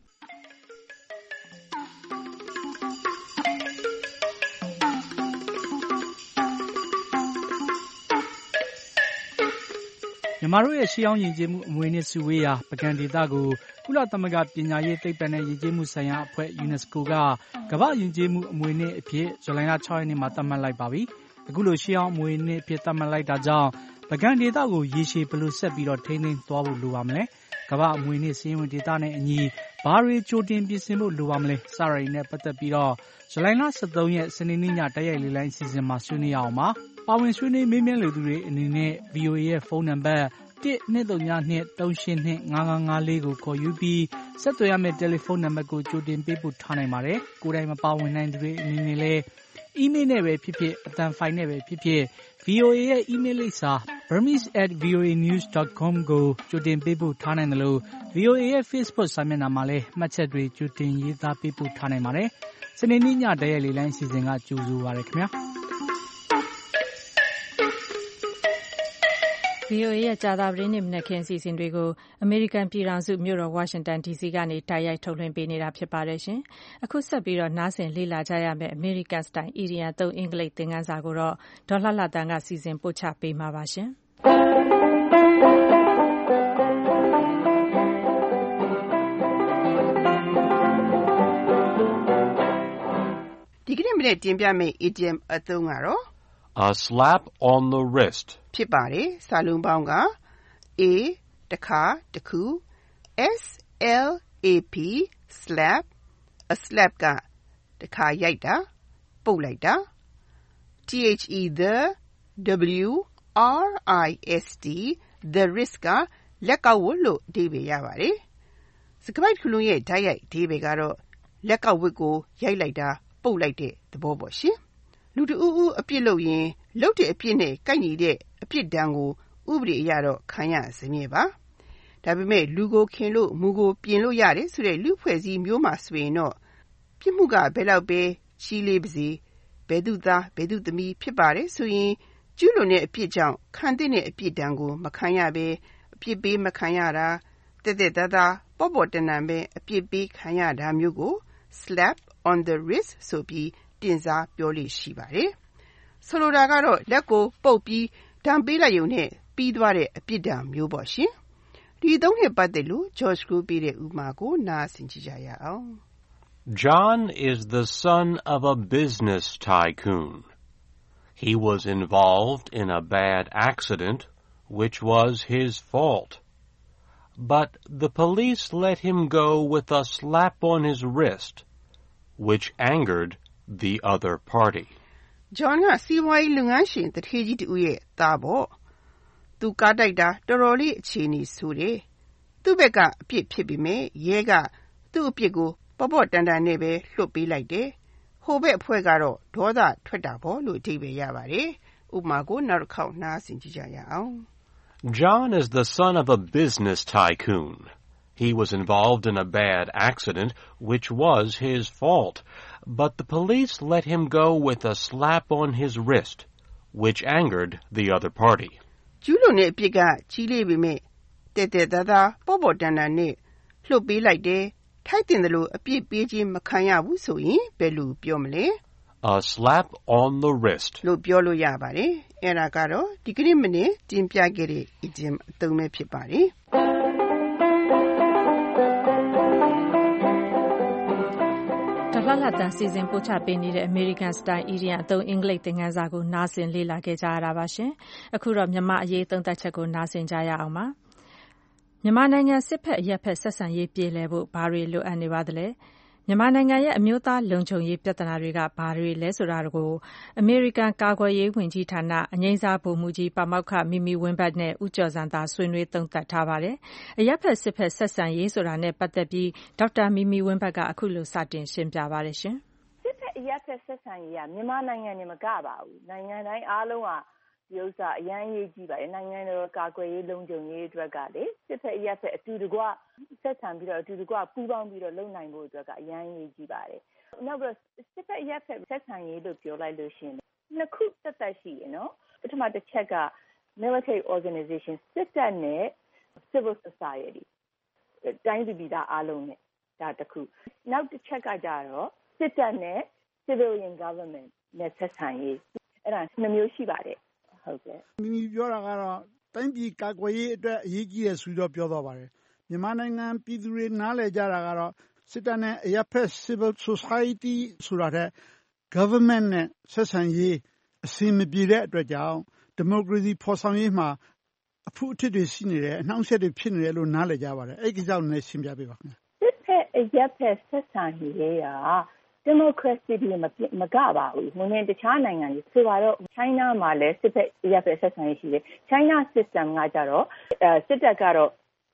မြန်မာတို့ရဲ့ရှေးဟောင်းယဉ်ကျေးမှုအမွေအနှစ်စုဝေးရာပုဂံဒေသကိုကုလသမဂ္ဂပညာရေးသိပ္ပံနဲ့ယဉ်ကျေးမှုဆိုင်ရာအဖွဲ့ UNESCO ကကမ္ဘာ့ယဉ်ကျေးမှုအမွေအနှစ်အဖြစ်ဇူလိုင်လ 6 ရက်နေ့မှာသတ်မှတ်လိုက်ပါပြီ။အခုလိုရှေးဟောင်းအမွေအနှစ်အဖြစ်သတ်မှတ်လိုက်တာကြောင့်ပုဂံဒေသကိုရေရှည်ဘယ်လိုဆက်ပြီးထိန်းသိမ်းသွားဖို့လိုပါမလဲ။ကမ္ဘာ့အမွေအနှစ်စာရင်းဝင်ဒေသနဲ့အညီဘာတွေကြိုတင်ပြင်ဆင်ဖို့လိုပါမလဲ။စတာတွေနဲ့ပတ်သက်ပြီးဇူလိုင်လ 13 ရက်စနေနေ့ညတိုက်ရိုက်လေ့လာအစီအစဉ်မှာဆွေးနွေးရအောင်ပါ။ပါဝင်ဆွေးနွေးမေးမြန်းလိုသူတွေအနေနဲ့ VOA ရဲ့ဖုန်းနံပါတ်1-202-382-5554ကိုခေါ်ယူပြီးဆက်သွယ်ရမယ့်တယ်လီဖုန်းနံပါတ်ကိုကြိုတင်ပေးပို့ထားနိုင်ပါတယ်။ကိုယ်တိုင်မပါဝင်နိုင်သူတွေအနေနဲ့လည်းအီးမေးလ်နဲ့ပဲဖြစ်ဖြစ်အသံဖိုင်နဲ့ပဲဖြစ်ဖြစ် VOA ရဲ့အီးမေးလ်လိပ်စာ burmese@voanews.com ကိုကြိုတင်ပေးပို့ထားနိုင်တယ်လို့ VOA ရဲ့ Facebook စာမျက်နှာမှာလည်းမှတ်ချက်တွေကြိုတင်ရေးသားပေးပို့ထားနိုင်ပါတယ်။စနေနေ့ညတိုက်ရိုက်လေ့လာအစီအစဉ်ကကြိုဆိုပါရခင်ဗျာ။ VOA ရဲ့ကြာသပတေးနေ့မနက်ခင်းအစီအစဉ်တွေကိုအမေရိကန်ပြည်ထောင်စုမြို့တော်ဝါရှင်တန် DC ကနေတိုက်ရိုက်ထုတ်လွှင့်ပေးနေတာဖြစ်ပါတယ်ရှင်။အခုဆက်ပြီးနားဆင်လေ့လာကြရမယ့်အမေရိကန်စတိုင်အီဒီယံသုံးအင်္ဂလိပ်သင်ခန်းစာကိုတော့ဒေါ်လှလှတန်းကစီစဉ်ပို့ချပေးမှာပါရှင်။ဒီကနေ့မနေ့တင်ပြမယ့် idiom အသုံးကတော့ A slap on the wrist ဖြစ်ပါတယ်။စာလုံးပေါင်းက A တစ်ခါတစ်ခု SLAP slap a slap ကတစ်ခါရိုက်တာပုတ်လိုက်တာ the WRIST the wrist ကလက်ကောက်ဝတ်လို့အဓိပ္ပာယ်ရပါတယ်။စကားပိုက်တစ်ခုလုံးရဲ့ဓာတ်ရိုက်အဓိပ္ပာယ်ကတော့လက်ကောက်ဝတ်ကိုရိုက်လိုက်တာပုတ်လိုက်တဲ့သဘောပေါ့ရှင်။လူတဦးဦးအပြစ်လုပ်ရင်လုပ်တဲ့အပြစ်နဲ့ကိုက်ညီတဲ့အပြစ်ဒဏ်ကိုဥပဒေအရတော့ခံရစမြဲပါ။ဒါပေမဲ့လူကိုခင်လို့မူကိုပြင်လို့ရတယ်ဆိုတဲ့လူဖွဲ့စည်းမျိုးမှာဆိုရင်တော့ပြစ်မှုကဘယ်လောက်ပဲကြီးလေးပါစေဘယ်သူသားဘယ်သူသမီးဖြစ်ပါတယ်ဆိုရင်ကျူးလွန်တဲ့အပြစ်ကြောင့်ခံတဲ့အပြစ်ဒဏ်ကိုမခံရဘဲအပြစ်ပေးမခံရတာတက်တက်သားသားပေါ့ပေါ့တန်တန်ပဲအပြစ်ပေးခံရတာမျိုးကို slap on the wrist ဆိုပြီးတင်စားပြောလို့ရှိပါတယ်။ဆိုလိုတာကတော့လက်ကိုပုတ်ပြီးဒဏ်ပေးလိုက်ရုံနဲ့ပြီးသွားတဲ့အပြစ်ဒဏ်မျိုးပေါ့ရှင်။ဒီသုံးနဲ့ပတ်သက်လို့ George ကိုပေးတဲ့ဥပမာကိုနားဆင်ကြရအောင်။ John is the son of a business tycoon. He was involved in a bad accident, which was his fault. But the police let him go with a slap on his wrist, which angered the other party. John ကစီးပွားရေးလုပ်ငန်းရှင်တထေးကြီးတူရဲ့သားပေါ့။သူကားတိုက်တာတော်တော်လေးအခြေအနေဆိုတယ်သူ့ဘက်ကအပြစ်ဖြစ်ပေမဲ့ရဲကသူ့အပြစ်ကိုပေါ့တန်တန်နဲ့ပဲလွှတ်ပေးလိုက်တယ်ဟိုဘက်အဖွဲ့ကတော့ဒေါသထွက်တာပေါ့လို့အဓိပ္ပာယ်ရပါတယ်ဥပမာကိုနောက်တစ်ခေါက်နားဆင်ကြည့်ကြရအောင် John is the son of a business tycoon. He was involved in a bad accident, which was his fault. But the police let him go with a slap on his wrist, which angered the other party. ကျူးလွန်တဲ့အပြစ်ကကြီးလေးပေမဲ့တဲ့သားပေါ့တန်တန်နဲ့လှုပ်ပေးလိုက်တယ်ထိုက်တင်တယ်လို့အပြစ်ပေးခြင်းမခံရဘူးဆိုရင်ဘယ်လိုပြောမလဲ A slap on the wrist. လို့ပြောလို့ရပါတယ်အဲ့ဒါကတော့ဒီကနေ့မနေ့တင်ပြခဲ့တဲ့ idiom အသုံးပဲဖြစ်ပါတယ်လှတန်စီစဉ်ပို့ချပေးနေတဲ့ American Style Idiom အသုံးအင်္ဂလိပ်သင်ခန်းစာကိုနားဆင်လေ့လာခဲ့ကြရတာပါရှင်။အခုတော့မြန်မာအရေးသုံးသပ်ချက်ကိုနားဆင်ကြရအောင်ပါ။မြန်မာနိုင်ငံစစ်ဖက်အရပ်ဖက်ဆက်ဆံရေးပြေလည်ဖို့ဘာတွေလိုအပ်နေပါသလဲ။မြန်မာနိုင်ငံရဲ့အမျိုးသားလုံခြုံရေးပြဿနာတွေကဘာတွေလဲဆိုတာကိုအမေရိကန်ကာကွယ်ရေးဝန်ကြီးဌာနအငြိမ်းစားဗိုလ်မှူးကြီးပါမောက္ခမီမီဝင်းဘတ်နဲ့ဦးကျော်ဇံသာဆွေးနွေးသုံးသပ်ထားပါတယ်။အရပ်ဖက်စစ်ဖက်ဆက်ဆံရေးဆိုတာနဲ့ပတ်သက်ပြီးဒေါက်တာမီမီဝင်းဘတ်ကအခုလိုစတင်ရှင်းပြပါတယ်ရှင်။စစ်ဖက်အရပ်ဖက်ဆက်ဆံရေးကမြန်မာနိုင်ငံနဲ့မကပါဘူး။နိုင်ငံတိုင်းအားလုံးကဒီဥစ္စာအရန်ရေးကြည့်ပါတယ်နိုင်ငံတော်ကာကွယ်ရေးလုံခြုံရေးအတွက်ကလေစစ်ဖက်အရပ်ဖက်အတူတကွဆက်ဆံပြီးတော့အတူတကွပူးပေါင်းပြီးတော့လုပ်နိုင်ဖို့အတွက်ကအရန်ရေးကြည့်ပါတယ်နောက်ပြီးစစ်ဖက်အရပ်ဖက်ဆက်ဆံရေးလို့ပြောလိုက်လို့ရှိရင်နှစ်ခုသက်ရှိရနော်ပထမတစ်ချက်က military organization စစ်တပ်နဲ့ civil society တိုင်းပြည်သားအားလုံးနဲ့ဒါတစ်ခုနောက်တစ်ချက်ကကြတော့စစ်တပ်နဲ့ civilian government နဲ့ဆက်ဆံရေးအဲ့ဒါနှစ်မျိုးရှိပါတယ်ဟုတ်ကဲ့မိမိပြောတာကတော့တိုင်းပြည်ကာကွယ်ရေးအတွက်အရေးကြီးတယ်ဆိုတော့ပြောတော့ပါတယ်မြန်မာနိုင်ငံပြည်သူတွေနားလည်ကြတာကတော့စစ်တပ်နဲ့အရပ်ဖက် civil society ဆိုတာတဲ့ government နဲ့ဆက်ဆံရေးအဆင်မပြေတဲ့အတွက်ကြောင့်ဒီမိုကရေစီဖော်ဆောင်ရေးမှာအဖုအထစ်တွေရှိနေတယ်အနှောင့်အယှက်တွေဖြစ်နေတယ်လို့နားလည်ကြပါတယ်အဲ့ဒီကြောင့်လည်းရှင်းပြပေးပါခင်ဗျစစ်ဖက်အရပ်ဖက်ဆက်ဆံရေးကဒီမိုကရေစီတွေမကပါဘူး။တခြားနိုင်ငံတွေဆိုတော့ China မှာလည်းစစ်ဖက်အရပ်ဖက်ဆက်ဆံရေးရှိတယ်။ China system ကကြတော့စစ်တပ်ကတော့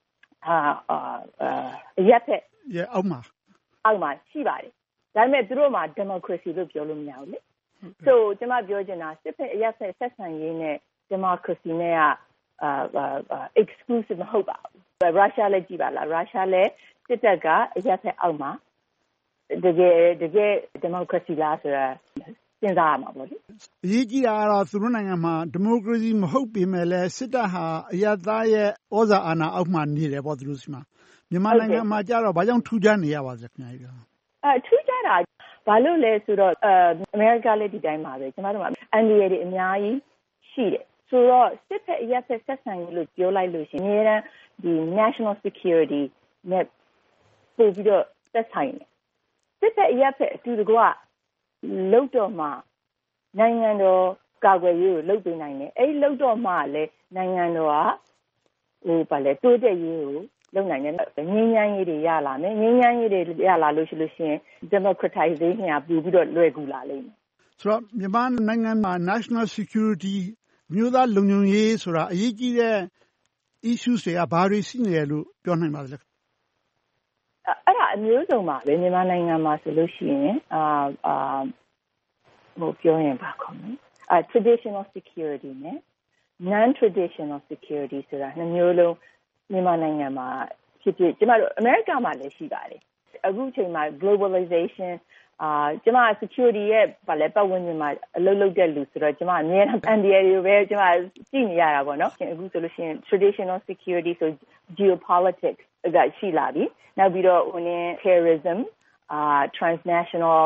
အရပ်ဖက်အောက်မှာရှိပါတယ်။ဒါပေမဲ့သူတို့မှာဒီမိုကရေစီလို့ပြောလို့မရဘူးလေ။ So ကျွန်မပြောချင်တာစစ်ဖက်အရပ်ဖက်ဆက်ဆံရေးနဲ့ဒီမိုကရေစီနဲ့ကexclusive မဟုတ်ပါဘူး။ရုရှားလည်းကြည့်ပါလား။ရုရှားလည်းစစ်တပ်ကအရပ်ဖက်အောက်မှာတကယ်ဒီမိုကရေစီလားဆိုတာစဉ်းစားရမှာပေါ့လေအရေးကြီးတာကတော့သူတို့နိုင်ငံမှာဒီမိုကရေစီမဟုတ်ပေမဲ့လည်းစစ်တပ်ဟာအရပ်သားရဲ့ဩဇာအာဏာအောက်မှာနေတယ်ပေါ့သူတို့စီမှာမြန်မာနိုင်ငံမှာကြတော့ဘာကြောင့်ထူးခြားနေရပါသလဲခင်ဗျာထူးခြားတာဘာလို့လဲဆိုတော့အမေရိကလည်းဒီတိုင်းပါပဲကျမတို့ကအန်ဒီရတွေအများကြီးရှိတယ်ဆိုတော့စစ်ဖက်အရပ်ဖက်ဆက်ဆံရေးလို့ပြောလိုက်လို့ရှိရင်အများအားဒီ national security နဲ့ပို့ပြီးတော့သက်ဆိုင်တယ်စစ်ဖက်အရပ်ဖက်အတူတကွလုံတော့မှနိုင်ငံတော်ကာကွယ်ရေးကိုလုပ်ပေးနိုင်တယ်အဲ့လုံတော့မှလည်းနိုင်ငံတော်ကတိုးတက်ရေးကိုလုပ်နိုင်တယ်ငြိမ်းချမ်းရေးတွေရလာမယ်ငြိမ်းချမ်းရေးတွေရလာလို့ရှိရင် democratization ကပို့ပြီးတော့လွယ်ကူလာလိမ့်မယ်ဆိုတော့မြန်မာနိုင်ငံမှာ national security မြို့သားလုံခြုံရေးဆိုတာအရေးကြီးတဲ့ issue တွေကဘာတွေရှိနေတယ်လို့ပြောနိုင်ပါသလဲအဲ့ဒါအမျိုးစုံပါပဲမြန်မာနိုင်ငံမှာဆိုလို့ရှိရင်ပြောရင်ပါခေါ်မယ်traditional security နဲ့ non traditional security ဆိုတာနှစ်မျိုးလုံးမြန်မာနိုင်ငံမှာဖြစ်ကျမတို့အမေရိကမှာလည်းရှိပါတယ်အခုချိန်မှာ globalization ကျမ security ရဲ့ပတ်ဝန်းကျင်မှာအလုပ်လုပ်တဲ့လူဆိုတော့ကျမအများအား NDA တွေပဲကျမကြည့်နေရတာပေါ့နော်အခုဆိုလို့ရှိရင် traditional security ဆို geopolitics ကရှိလာပြီနောက်ပြီးတော့ terrorism transnational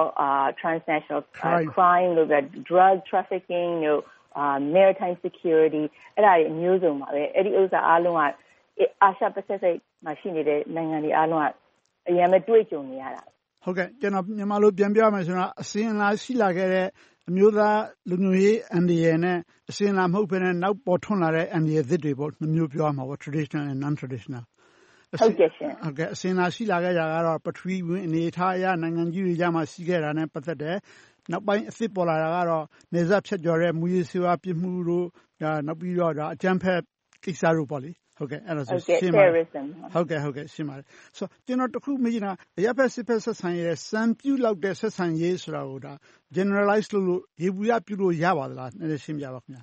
crime လို့ drug trafficking တို့maritime security အဲ့ဒါတွေအမျိုးစုံပါပဲအဲ့ဒီဥစ္စာအားလုံးကအာရှပစိဖိတ်မှာရှိနေတဲ့နိုင်ငံတွေအားလုံးကအရင်ပဲတွေ့ကြုံနေရတာဟုတ်ကဲ့ကျွန်တော်မြန်မာလိုပြန်ပြောရမယ်ဆိုတော့အစဉ်အလာရှိလာခဲ့တဲ့အမျိုးသားလူမျိုးရေးအန်ဒီရယ်နဲ့အစဉ်အလာမဟုတ်ဘဲနဲ့နောက်ပေါ်ထွန်းလာတဲ့အန်ဒီရယ်သစ်တွေပေါ့နှမျိုးပြောရမှာပေါ့ traditional and non traditional ဟုတ်ကဲ့ရှင်ဟုတ်ကဲ့အစဉ်အလာရှိလာခဲ့ကြကတော့ပထဝီဝင်အနေထားအရနိုင်ငံကြီးတွေကြားမှာရှိခဲ့တာနဲ့ပတ်သက်တယ်နောက်ပိုင်းအသစ်ပေါ်လာတာကတော့နေဆက်ဖြတ်ကျော်တဲ့မူရေးစေဝါပြမှုတို့နောက်ပြီးတော့အကြမ်းဖက်ကိစ္စတို့ပေါ့လေဟုတ်ကဲ့အဲ့ဒါဆိုရှင်းပါတယ်ဟုတ်ကဲ့ရှင်းပါတယ်ဆိုတော့ကျွန်တော်တခုမေးချင်တာအရပ်ဘက်စစ်ဘက်ဆက်ဆံရေးစံပြုလောက်တဲ့ဆက်ဆံရေးဆိုတာကိုဒါ generalize လို့ရေဘူးရပြုလို့ရပါသလားနည်းနည်းရှင်းပြပါခင်ဗျာ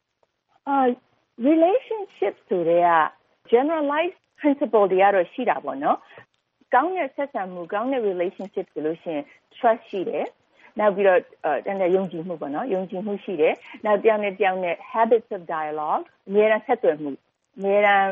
relationship ဆိုတဲ့ generalized principle တွေကတော့ရှိတာပေါ့နော်ကောင်းတဲ့ဆက်ဆံမှုကောင်းတဲ့ relationship ဆိုလို့ရှိရင် trust ရှိတယ်နောက်ပြီးတော့ယုံကြည်မှုပေါ့နော်ယုံကြည်မှုရှိတယ်နောက်တယောက်နဲ့ habits of dialogue အများအားဆက်သွယ်မှုအများအား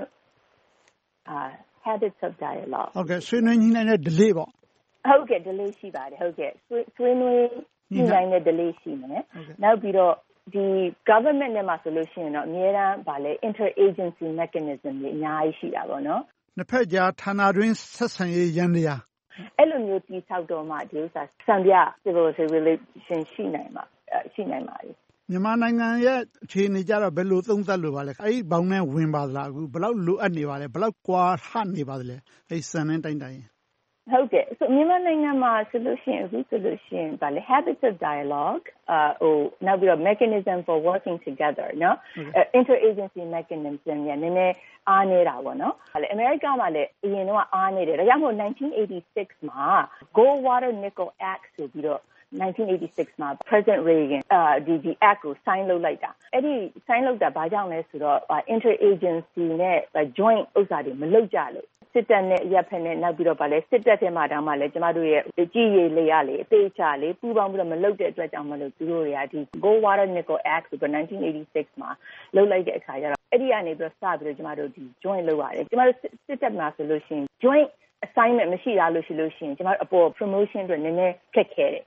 habits of dialogue ဟုတ်ကဲ့ဆွေးနွေးညှိနှိုင်းတဲ့ delay ပေါ့ဟုတ်ကဲ့ delay ရှိပါတယ်ဟုတ်ကဲ့ဆွေးနွေးညှိနှိုင်းတဲ့ delay ရှိမယ်နောက်ပြီးတော့ဒီ government နဲ့မှာဆိုလို့ရှိရင်တော့အများအားဗာလဲ interagency mechanism တွေအများကြီးရှိတာပေါ့နော်နှစ်ဖက်ကြားဌာနတွင်းဆက်ဆံရေးရန်တရားအဲ့လိုမျိုးတိဆောက်တော့မှဒီဥစ္စာစံပြ civil relation ရှိနိုင်ပါလေမြန်မာနိုင်ငံရဲ့အခြေအနေကြတော့ဘယ်လိုသုံးသပ်လို့ပါလဲအဲ့ဒီဘောင်နဲ့ဝင်ပါသလားအခုဘယ်လောက်လိုအပ်နေပါလဲဘယ်လောက်ကွာဟနေပါသလဲအဲ့စံနဲ့တိုင်းတိုင်းဟုတ်ကဲ့ဆိုမြန်မာနိုင်ငံမှာဆိုလို့ရှိရင်အခုဆိုလို့ရှိရင်ဗာလေ habits of dialogue နောက်ပြီးတော့ mechanism for working together နော် interagency mechanism ညနည်းနည်းအားနေတာပေါ့နော်အမေရိကမှာလည်းအရင်တော့အားနေတယ်ဒါကြောင့်မို့1986မှာ Goldwater-Nichols Act ဆိုပြီးတော့1986မှာ President Reagan ဒီ act ကို sign လုပ်လိုက်တာအဲ့ဒီ sign လုပ်တာဘာကြောင့်လဲဆိုတော့ interagency နဲ့ joint ဥစ္စာတွေမလုပ်ကြလို့စစ်တပ်နဲ့ရပ်ဖက်နဲ့နောက်ပြီးတော့ဗာလဲစစ်တပ်ထဲမှာတောင်မှလည်းကျမတို့ရဲ့ကြည်ရည်လေးရလေအသေးချလေပူပေါင်းပြီးတော့မလုပ်တဲ့အတွက်ကြောင့်မလို့သူတို့တွေကဒီ Goldwater-Nichols Act ဆိုတော့1986မှာလုပ်လိုက်တဲ့အခါကျတော့အဲ့ဒီကနေပြီးတော့စပြီးတော့ကျမတို့ဒီ joint လုပ်ရတယ်ကျမတို့စစ်တပ်မှာဆိုလို့ရှိရင် joint assignment မရှိတာလို့ရှိလို့ရှိရင်ကျမတို့အပေါ် promotion အတွက်နည်းနည်းခက်ခဲတယ်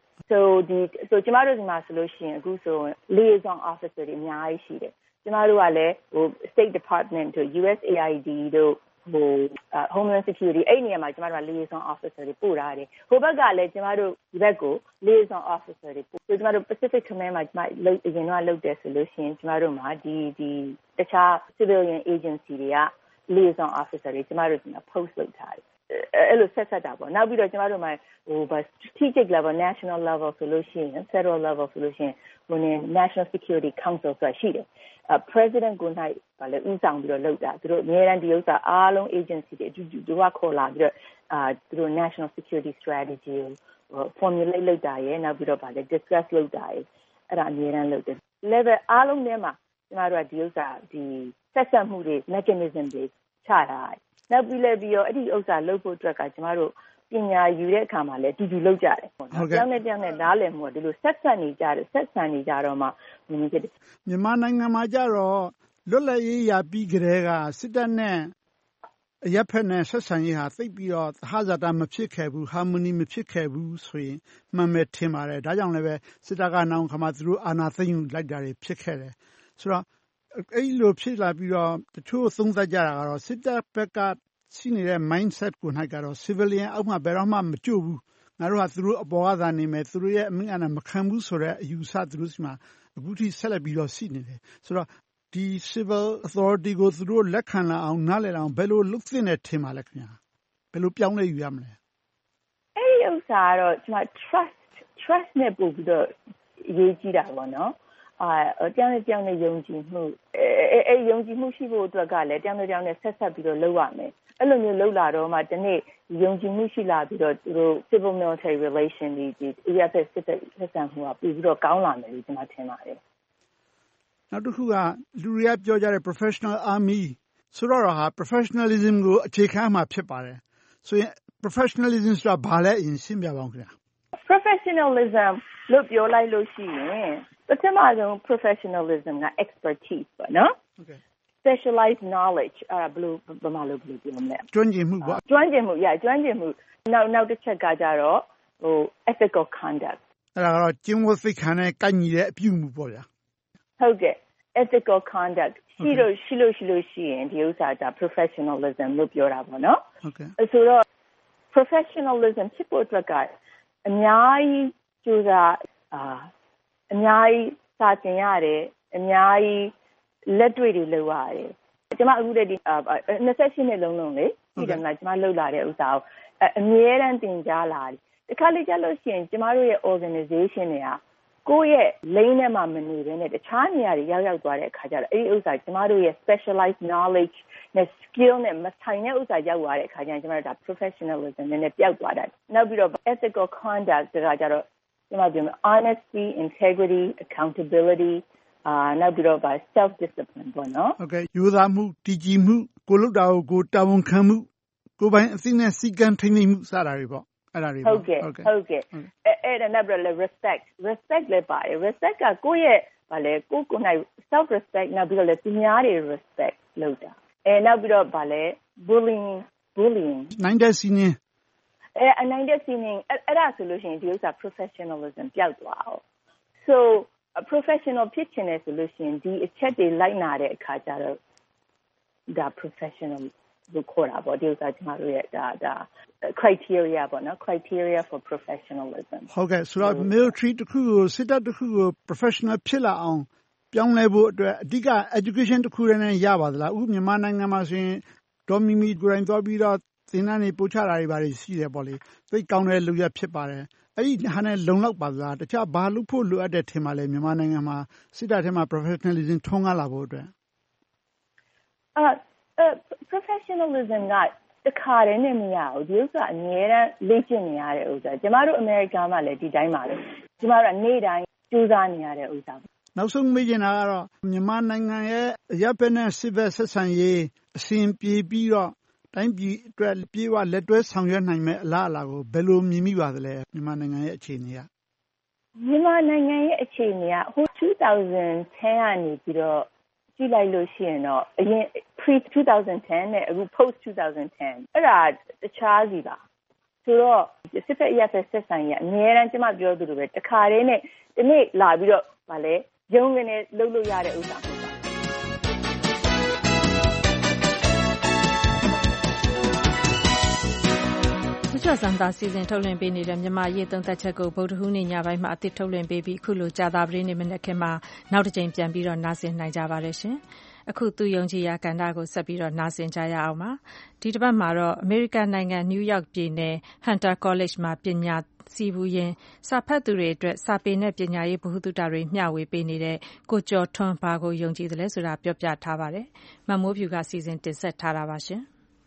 so ကျမတို့ဒီမှာဆိုလို့ရှိရင်အခုဆို liaison officer တွေအများကြီးရှိတယ်ကျမတို့ကလည်းState Department တို့ USAID တို့Homeland Security အဲ့ဒီနေရာမှာကျမတို့က liaison officer တွေပို့ထားတယ်ဟိုဘက်ကလည်းကျမတို့ဒီဘက်ကို liaison officer တွေပို့ဆိုကျမတို့ Pacific Command မှာကျမအရင်တော့လုပ်တယ်ဆိုလို့ရှိရင်ကျမတို့မှာဒီတခြား civilian agency တွေက liaison officer တွေကျမတို့က post လုပ်ထားတယ်အဲ့လိုဆက်တာပေါ့နောက်ပြီးတော့ကျမတို့မှာstrategic level national level ဆိုလို့ရှိရင် federal level ဆိုလို့ရှိရင်National Security Council ဆိုတာရှိတယ် President ကိုနိုင်ဗာလေဦးဆောင်ပြီးတော့လုပ်တာသူတို့အများအားဒီဥစ္စာအားလုံး agency တွေအတူတူခေါ်လာပြီးတော့သူတို့ National Security Strategy ကို formulate လုပ်တာရယ်နောက်ပြီးတော့ဗာလေ discuss လုပ်တာရယ်အဲ့ဒါအများအားလုပ်တယ် level အားလုံးထဲမှာကျမတို့ကဒီဥစ္စာဒီဆက်ဆက်မှုတွေ mechanism တွေချတာနောက်ပြီးလည်းပြီးတော့အဲ့ဒီဥစ္စာလုပ်ဖို့အတွက်ကကျမတို့ပညာယူတဲ့အခါမှာလည်းအတူတူလုပ်ကြတယ်ပေါ့နော်။ကြောင်းနဲ့ကြောင်းနဲ့နားလည်မှုကဒီလိုဆက်ဆံနေကြတော့မှမြင်ဖြစ်တယ်။မြန်မာနိုင်ငံမှာကြတော့လွတ်လပ်ရေးရပြီးကြတဲ့ကစစ်တပ်နဲ့အရပ်ဖက်နဲ့ဆက်ဆံရေးဟာသိပ်ပြီးတော့သဟဇာတမဖြစ်ခဲ့ဘူး harmony မဖြစ်ခဲ့ဘူးဆိုရင်မှန်မယ်ထင်ပါတယ်။ဒါကြောင့်လည်းပဲစစ်တပ်ကနောက်ခါမှသူတို့အာဏာသိမ်းယူလိုက်တာတွေဖြစ်ခဲ့တယ်။ဆိုတော့အဲ့လိုဖြစ်လာပြီးတော့တချို့သုံးသပ်ကြတာကတော့စစ်တပ်ဘက်ကရှိနေတဲ့ mindset ကို၌ကတော့ civilian အောက်မှာဘယ်တော့မှမကြို့ဘူးငါတို့ကသူတို့အပေါ်ကသာနေမယ်သူတို့ရဲ့အမိန့်အာဏာမခံဘူးဆိုတဲ့အယူဆသူတို့စီမှာအခုထိဆက်လက်ပြီးတော့ရှိနေတယ်ဆိုတော့ဒီ civil authority ကိုသူတို့လက်ခံလာအောင်နားလည်အောင်ဘယ်လိုလုပ်သင့်တယ်ထင်ပါလဲခင်ဗျာဘယ်လိုပြောင်းလဲယူရမလဲအဲ့ဒီဥစ္စာကတော့ကျွန်မ trust နဲ့ပို့ပြီးတော့ရေးကြည့်တာပေါ့နော်တောင်းနဲ့ယုံကြည်မှုအဲယုံကြည်မှုရှိဖို့အတွက်ကလည်းတောင်းနဲ့ဆက်ဆက်ပြီးတော့လုပ်ရမယ်အဲ့လိုမျိုးလုပ်လာတော့မှဒီနေ့ယုံကြည်မှုရှိလာပြီးတော့သူတို့ civil military relation ဒီ EFS ဆက်ဆံမှုကပြီးတော့ကောင်းလာမယ်လို့ကျွန်မထင်ပါတယ်နောက်တစ်ခုကလူတွေကပြောကြတဲ့ professional army ဆိုတော့ဟာ professionalism ကိုအခြေခံမှာဖြစ်ပါတယ်ဆိုရင် professionalism ဆိုတာဘာလဲအရင်ရှင်းပြပါဦးခင်ဗျာ professionalism လို့ပြောလိုက်လို့ရှိရင်ပထမဆုံး professionalism က expertise ပေါ့နော် specialized knowledge ဘယ်လိုပြောမလဲကျွမ်းကျင်မှုပေါ့ကျွမ်းကျင်မှုနောက်တစ်ချက်ကကြတော့ethical conduct အဲ့ဒါကတော့ကျင့်ဝတ်သိက္ခာနဲ့ကိုက်ညီတဲ့အပြုမှုပေါ့ဗျာဟုတ်ကဲ့ ethical conduct ရှိလို့ရှိရင်ဒီဥစ္စာက professionalism လို့ပြောတာပေါ့နော်ဟုတ်ကဲ့ဆိုတော့ professionalism ဖြစ်ဖို့အတွက်ကအများကြီးကြိုးစားအများကြီးစာသင်ရတယ်အများကြီးလက်တွေ့တွေလုပ်ရတယ်ကျွန်မအခုတည်းဒီ28နှစ်လုံးလေဒီတည်းမှာကျွန်မလုပ်လာတဲ့ဥစ္စာကိုအမြဲတမ်းသင်ကြားလာတယ်တခါလေကြာလို့ရှိရင်ကျွန်မတို့ရဲ့ organization တွေကကိုယ့်ရဲ့ lane ထဲမှာမနေဘဲနဲ့တခြားနေရာတွေရောက်သွားတဲ့အခါကျတော့အဲ့ဒီဥစ္စာကျမတို့ရဲ့ specialized knowledge နဲ့ skill နဲ့မဆိုင်တဲ့ဥစ္စာရောက်သွားတဲ့အခါကျရင်ကျမတို့ဒါ professionalism နဲ့ပျောက်သွားတာနောက်ပြီးတော့ ethical conduct ဆိုတာကြတော့ကျမပြောမယ် honesty integrity accountability နောက်ပြီးတော့ self discipline ပေါ့နော်ဟုတ်ကဲ့ရိုးသားမှုတည်ကြည်မှုကိုလုပ်တာကိုတာဝန်ခံမှုကိုပိုင်အသိနဲ့စီကံထိန်းသိမ်းမှုစတာတွေပေါ့အဲ့ဒါတွေပေါ့ဟုတ်ကဲ့အဲ့ဒါနောက်ပြီးတော့ respect လည်းပါတယ် respect ကကိုယ့်ရဲ့ဗာလဲကိုယ်နိုင် self respect နောက်ပြီးတော့လည်းသူများတွေ respect လုပ်တာနောက်ပြီးတော့ဗာလဲ bullying နိုင်တဲ့စီးနှင်းနိုင်တဲ့စီးနှင်းအဲ့ဒါဆိုလို့ရှိရင်ဒီဥစ္စာ professionalism ပျောက်သွားအောင် so a professional ဖြစ်ချင်တယ်ဆိုလို့ရှိရင်ဒီအချက်တွေလိုက်နာတဲ့အခါကျတော့ဒါ professional လို့ခေါ်တာပေါ့ဒီဥစ္စာကျမတို့ရဲ့ဒါ criteria ပေါ့နော် criteria for professionalism ဟုတ်ကဲ့ဆိုတော့ military တစ်ခုကိုစစ်တပ်တစ်ခုကို professional ဖြစ်လာအောင်ပြောင်းလဲဖို့အတွက်အဓိက education တစ်ခုတည်းနဲ့ရပါသလားအခုမြန်မာနိုင်ငံမှာဆိုရင်ဒေါ်မီမီကိုယ်တိုင်သွားပြီးတော့သင်တန်းတွေပို့ချတာတွေပါတယ်ရှိတယ်ပေါ့လေသိကောင်းတဲ့လုပ်ရဖြစ်ပါတယ်အဲ့ဒီဟာနဲ့လုံလောက်ပါသလားတခြားဘာလုပ်ဖို့လိုအပ်တဲ့ထင်ပါလဲမြန်မာနိုင်ငံမှာစစ်တပ်ထဲမှာ professionalism ထွန်းကားလာဖို့အတွက် professionalism ကတခါတည်းနဲ့မရဘူးဒီဥစ္စာအများအားလေ့ကျင့်နေရတဲ့ဥစ္စာကျမတို့အမေရိကန်မှာလည်းဒီတိုင်းပါပဲကျမတို့ကနေ့တိုင်းကြိုးစားနေရတဲ့ဥစ္စာနောက်ဆုံးမေးချင်တာကတော့မြန်မာနိုင်ငံရဲ့ရပ်ဖက်နဲ့စစ်ဘက်ဆက်ဆံရေးအစဉ်ပြေပြီးတော့တိုင်းပြည်အတွက်ပြေဝလက်တွဲဆောင်ရွက်နိုင်မဲ့အလားအလာကိုဘယ်လိုမြင်မိပါသလဲမြန်မာနိုင်ငံရဲ့အခြေအနေကမြန်မာနိုင်ငံရဲ့အခြေအနေကဟို2010ကနေပြီးတော့ကြည့်လိုက်လို့ရှိရင်တော့အရင် pre 2010နဲ့အခု post 2010အဲ့ဒါတခြားစီပါဆိုတော့စစ်ဖက်ရပ်ဖက်ဆက်ဆံရေးအများအားကျမပြောသလိုပဲတခါတည်းနဲ့ဒီနေ့လာပြီးတော့ဗာလဲရုံးကနေလှုပ်လို့ရတဲ့ဥစ္စာပေါ့ဦးကျော်စံသာစီစဉ်ထုတ်လွှင့်ပေးနေတဲ့မြန်မာရေးသုံးသက်ချက်ကိုဗုဒ္ဓဟူးနေ့ညပိုင်းမှာအသစ်ထုတ်လွှင့်ပေးပြီးအခုလိုကြာသပတေးနေ့မနက်ခင်းမှာနောက်တစ်ကြိမ်ပြန်ပြီးတော့နားဆင်နိုင်ကြပါတယ်ရှင်။အခုသူယုံကြည်ရာကဏ္ဍကိုဆက်ပြီးတော့နားဆင်ကြရအောင်ပါ။ဒီတစ်ပတ်မှာတော့အမေရိကန်နိုင်ငံနယူးယောက်ပြည်နယ် Hunter College မှာပညာစီးပူးရင်းစာဖတ်သူတွေအတွက်စာပေနဲ့ပညာရေးဗဟုသုတတွေမျှဝေပေးနေတဲ့ကိုကျော်ထွန်းဘာကိုယုံကြည်တယ်လဲဆိုတာပြောပြထားပါတယ်။မမိုးဖြူကစီစဉ်တင်ဆက်ထားတာပါရှင်။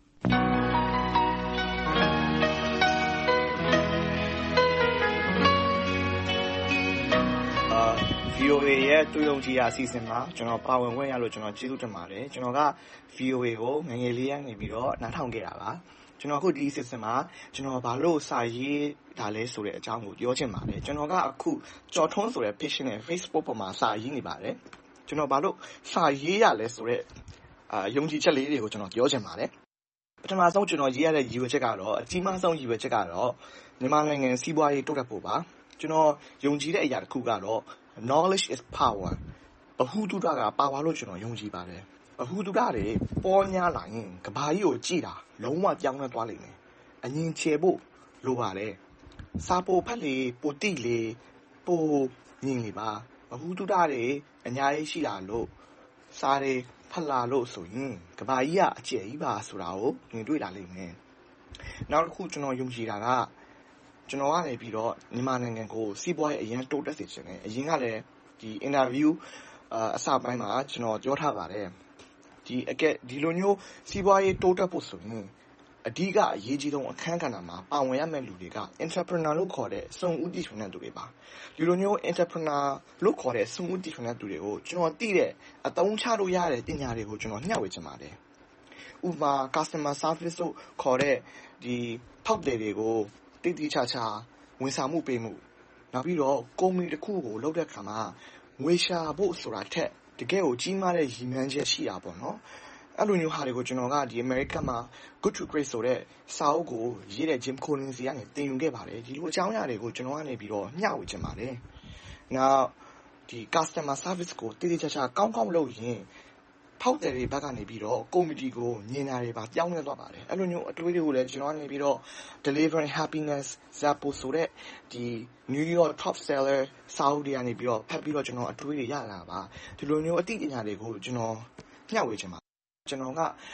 VOA ရဲ့တူယုံကြည်ရာအစီအစဉ်မှာကျွန်တော်ပါဝင်ခွင့်ရလို့ကျွန်တော်ကျေးဇူးတင်ပါတယ်ကျွန်တော်က VOA ကိုငယ်ငယ်လေးကနေပြီးတော့နားထောင်ခဲ့တာပါကျွန်တော်အခုဒီအစီအစဉ်မှာကျွန်တော်ဘာလို့စာရေးတာလဲဆိုတဲ့အကြောင်းကိုပြောချင်ပါတယ်ကျွန်တော်ကအခုကျော်ထွန်းဆိုတဲ့ page နဲ့ Facebook ပေါ်မှာစာရေးနေပါတယ်ကျွန်တော်ဘာလို့စာရေးရလဲဆိုတဲ့ယုံကြည်ချက်လေးတွေကိုကျွန်တော်ပြောချင်ပါတယ်ပထမဆုံးကျွန်တော်ရေးရတဲ့ရည်ရွယ်ချက်ကတော့အကြီးမားဆုံးရည်ရွယ်ချက်ကတော့မြန်မာနိုင်ငံစီးပွားရေးတိုးတက်ဖို့ပါကျွန်တော်ယုံကြည်တဲ့အရာတစ်ခုကတော့knowledge is power ဘဟုတုတကပါဝါလို့ကျွန်တော်ယုံကြည်ပါတယ်ဘဟုတုတတွေပေါ်များလာရင်ကဘာကြီးကိုကြည်တာလုံးဝပြောင်းလဲသွားလိမ့်မယ်အငြင်းချေဖို့လိုပါတယ်စာပိုဖတ်လေပိုတိလေပိုညင်လေပါဘဟုတုတတွေအများကြီးရှိလာလို့စာတွေဖတ်လာလို့ဆိုရင်ကဘာကြီးကအကျယ်ကြီးပါဆိုတာကိုမြင်တွေ့လာလိမ့်မယ်နောက်တစ်ခုကျွန်တော်ယုံကြည်တာကကျွန်တော်ကနေပြီးတော့မြန်မာနိုင်ငံကိုစီးပွားရေးအရင်တိုးတက်စေချင်တယ်အရင်ကလည်းဒီ interview အစပိုင်းမှာကျွန်တော်ပြောထားပါတယ်ဒီလိုမျိုးစီးပွားရေးတိုးတက်ဖို့ဆိုရင်အဓိကအရေးကြီးဆုံးအခန်းကဏ္ဍမှာပါဝင်ရမယ့်လူတွေက entrepreneur လို့ခေါ်တဲ့စုံဦးတည်ထွင်တဲ့သူတွေပါဒီလိုမျိုး entrepreneur လို့ခေါ်တဲ့စုံဦးတည်ထွင်တဲ့သူတွေကိုကျွန်တော်သိတဲ့အသုံးချလို့ရတဲ့ပညာတွေကိုကျွန်တော်မျှဝေချင်ပါတယ်ဥပမာ customer service လို့ခေါ်တဲ့ဒီဖောက်တယ်တွေကိုတိတိကျကျဝန်ဆောင်မှုပေးမှုနောက်ပြီးတော့ကုမ္ပဏီတစ်ခုကိုလုပ်တဲ့အခါမှာငွေရှာဖို့ဆိုတာထက်တကယ်ကိုကြီးမားတဲ့ရည်မှန်းချက်ရှိတာပေါ့နော်အဲ့လိုမျိုးဟာတွေကိုကျွန်တော်ကဒီ American မှာ Good to Great ဆိုတဲ့စာအုပ်ကိုရေးတဲ့ Jim Collins စီကနေသင်ယူခဲ့ပါတယ်ဒီလိုအကြောင်းအရာတွေကိုကျွန်တော်ကနေပြီးတော့မျှဝေချင်ပါတယ်နောက်ဒီ customer service ကိုတိတိကျကျကောင်းကောင်းလုပ်ရင်ဖောက်တယ်တွေဘက်ကနေပြီးတော့ကွန်မြူနီတီကိုညင်တာတွေပါပြောင်းလဲသွားပါတယ်အဲ့လိုမျိုးအတွေးတွေကိုလည်းကျွန်တော်ကနေပြီးတော့ delivering happiness Zappos ဆိုတဲ့ဒီ New York top seller စာအုပ်တွေကနေပြီးတော့ဖတ်ပြီးတော့ကျွန်တော်အတွေးတွေရလာပါဒီလိုမျိုးအသိပညာတွေကိုကျွန်တော်မျှဝေချင်ပါကျွန်တော်က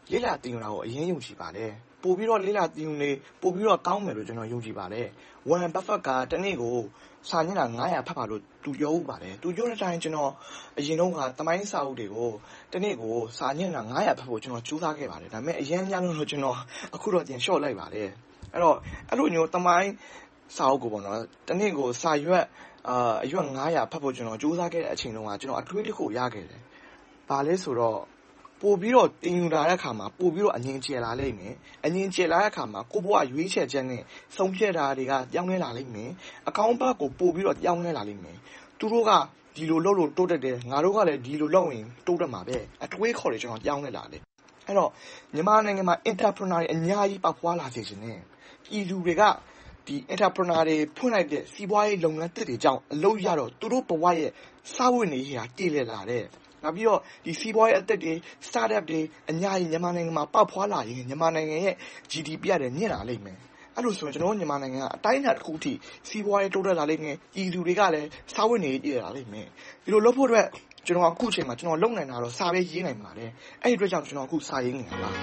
လေးလာတင်ယူတာကိုအရင်ယုံကြည်ပါတယ်ပို့ပြီးတော့လေးလာတင်ယူနေပို့ပြီးတော့ကောင်းမယ်လို့ကျွန်တော်ယုံကြည်ပါတယ်ဝမ်ဘတ်ဖက်ကတနေ့ကိုစာညက်တာ900ဖတ်ပါလို့သူပြောဦးပါတယ်သူပြောတဲ့အတိုင်းကျွန်တော်အရင်တော့ကတမိုင်းစာအုပ်တွေကိုတနေ့ကိုစာညက်တာ900ဖတ်ဖို့ကျွန်တော်ကြိုးစားခဲ့ပါတယ်ဒါပေမဲ့အရင်များလို့ကျွန်တော်အခုတော့ပြန်လျှော့လိုက်ပါတယ်အဲ့တော့အဲ့လိုမျိုးတမိုင်းစာအုပ်ကိုပေါ့နော်တနေ့ကိုစာရွက်အရွက်900ဖတ်ဖို့ကျွန်တော်ကြိုးစားခဲ့တဲ့အချိန်တုန်းကကျွန်တော်အထွေးတစ်ခုရခဲ့တယ်ဘာလဲဆိုတော့ပို့ပြီးတော့တင်ယူလာတဲ့အခါမှာပို့ပြီးတော့အငြင်းကျယ်လာလိမ့်မယ်အငြင်းကျယ်လာတဲ့အခါမှာကိုဘွားရွေးချယ်ချက်နဲ့ဆုံးဖြတ်တာတွေကပြောင်းလဲလာလိမ့်မယ်အကောင့်ဘက်ကိုပို့ပြီးတော့ပြောင်းလဲလာလိမ့်မယ်သူတို့ကဒီလိုလုပ်လို့တိုးတက်တယ်ငါတို့ကလည်းဒီလိုလုပ်ရင်တိုးတက်မှာပဲအတွေးခေါ်တွေကျွန်တော်ပြောင်းလဲလာတယ်အဲ့တော့မြန်မာနိုင်ငံမှာ entrepreneur တွေအများကြီးပေါက်ဖွားလာစေချင်တယ်ပြည်သူတွေကဒီ entrepreneur တွေဖွင့်လိုက်တဲ့စီးပွားရေးလုပ်ငန်းသစ်တွေကြောင့်အလုပ်ရတော့သူတို့ဘဝရဲ့စားဝတ်နေရေးဟာတည်လည်လာတယ်နောက်ပြီးတော့ဒီစီးပွားရေးအသစ်တွေ startup တွေအများကြီးမြန်မာနိုင်ငံမှာပေါက်ဖွားလာရင်မြန်မာနိုင်ငံရဲ့ GDP ရတယ်မြင့်လာလိမ့်မယ်အဲ့လိုဆိုရင်ကျွန်တော်မြန်မာနိုင်ငံကအတိုင်းအတာတစ်ခုထိစီးပွားရေးတိုးတက်လာလိမ့်မယ်ပြည်သူတွေကလည်းစားဝတ်နေရေးတည်လာလိမ့်မယ်ဒီလိုလုပ်ဖို့အတွက်ကျွန်တော်အခုချိန်မှာကျွန်တော်လုပ်နိုင်တာတော့စာပဲရေးနိုင်ပါတယ်အဲ့ဒီအတွက်ကြောင့်ကျွန်တော်အခုစာရေးနေတာပါ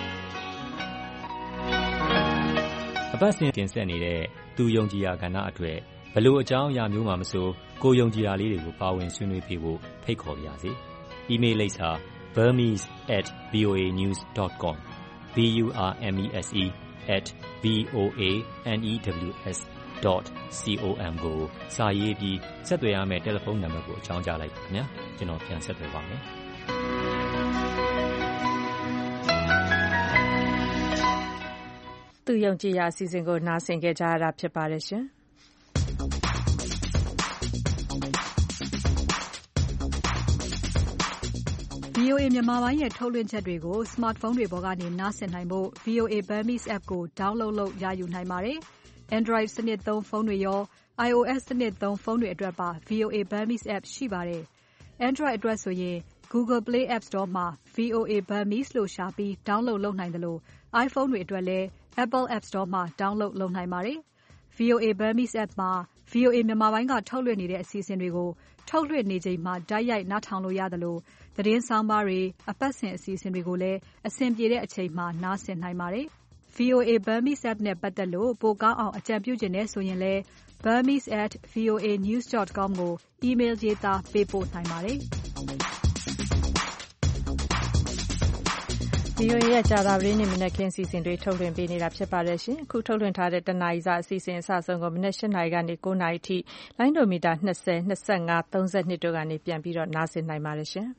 အပတ်စဉ်တင်ဆက်နေတဲ့သူယုံကြည်ရာကဏ္ဍအတွက်ဘယ်လိုအကြောင်းအရာမျိုးမှမဆိုကိုယုံကြည်ရာလေးတွေကိုပါဝင်ဆွေးနွေးပေးဖို့ဖိတ်ခေါ်ပါရစေ။ email လိပ်စာ burmese@voanews.com burmese@voanews.com ကိုစာရေးပြီးဆက်သွယ်ရမယ့်တယ်လီဖုန်းနံပါတ်ကိုအကြောင်းကြားလိုက်ပါခင်ဗျာကျွန်တော်ပြန်ဆက်သွယ်ပါမယ်သူယုံကြည်ရာအစီအစဉ်ကိုနားဆင်ကြရတာဖြစ်ပါတယ်ရှင် VOA မြန်မာပိုင်းရဲ့ထုတ်လွှင့်ချက်တွေကို smartphone တွေပေါ်ကနေနားဆင်နိုင်ဖို့ VOA Burmese app ကို download လုပ်ရယူနိုင်ပါတယ်။ Android စနစ်သုံးဖုန်းတွေရော iOS စနစ်သုံးဖုန်းတွေအတွက်ပါ VOA Burmese app ရှိပါတယ်။ Android အတွက်ဆိုရင် Google Play App Store မှာ VOA Burmese လို့ရှာပြီး download လုပ်နိုင်တယ်လို့ iPhone တွေအတွက်လည်း Apple App Store မှာ download လုပ်နိုင်ပါတယ်။ VOA Burmese app မှာ VOA မြန်မာပိုင်းကထုတ်လွှင့်နေတဲ့အစီအစဉ်တွေကိုထုတ်လွှင့်နေချိန်မှာတိုက်ရိုက်နားထောင်လို့ရတယ်လို့သတင်းဆောင်ပါတွေအပတ်စဉ်အစီအစဉ်တွေကိုလည်းအဆင်ပြေတဲ့အချိန်မှာနားဆင်နိုင်ပါတယ်။ VOA Burmese app နဲ့ပတ်သက်လို့ပိုကောင်းအောင်အကြံပြုချင်တဲ့ဆိုရင်လည်း burmese@voanews.com ကို email ရေးသားပေးပို့နိုင်ပါတယ်။ VOA ရဲ့ကြာသပတေးနေ့မနက်ခင်းအစီအစဉ်တွေထုတ်လွှင့်ပေးနေတာဖြစ်ပါတယ်ရှင်။အခုထုတ်လွှင့်ထားတဲ့တနာရီစာအစီအစဉ်အစဆုံးကိုမနက် 8 နာရီကနေ 9 နာရီထိလိုင်းဒိုမီတာ20, 25, 32တို့ကနေပြန်ပြီးတော့နားဆင်နိုင်ပါတယ်ရှင်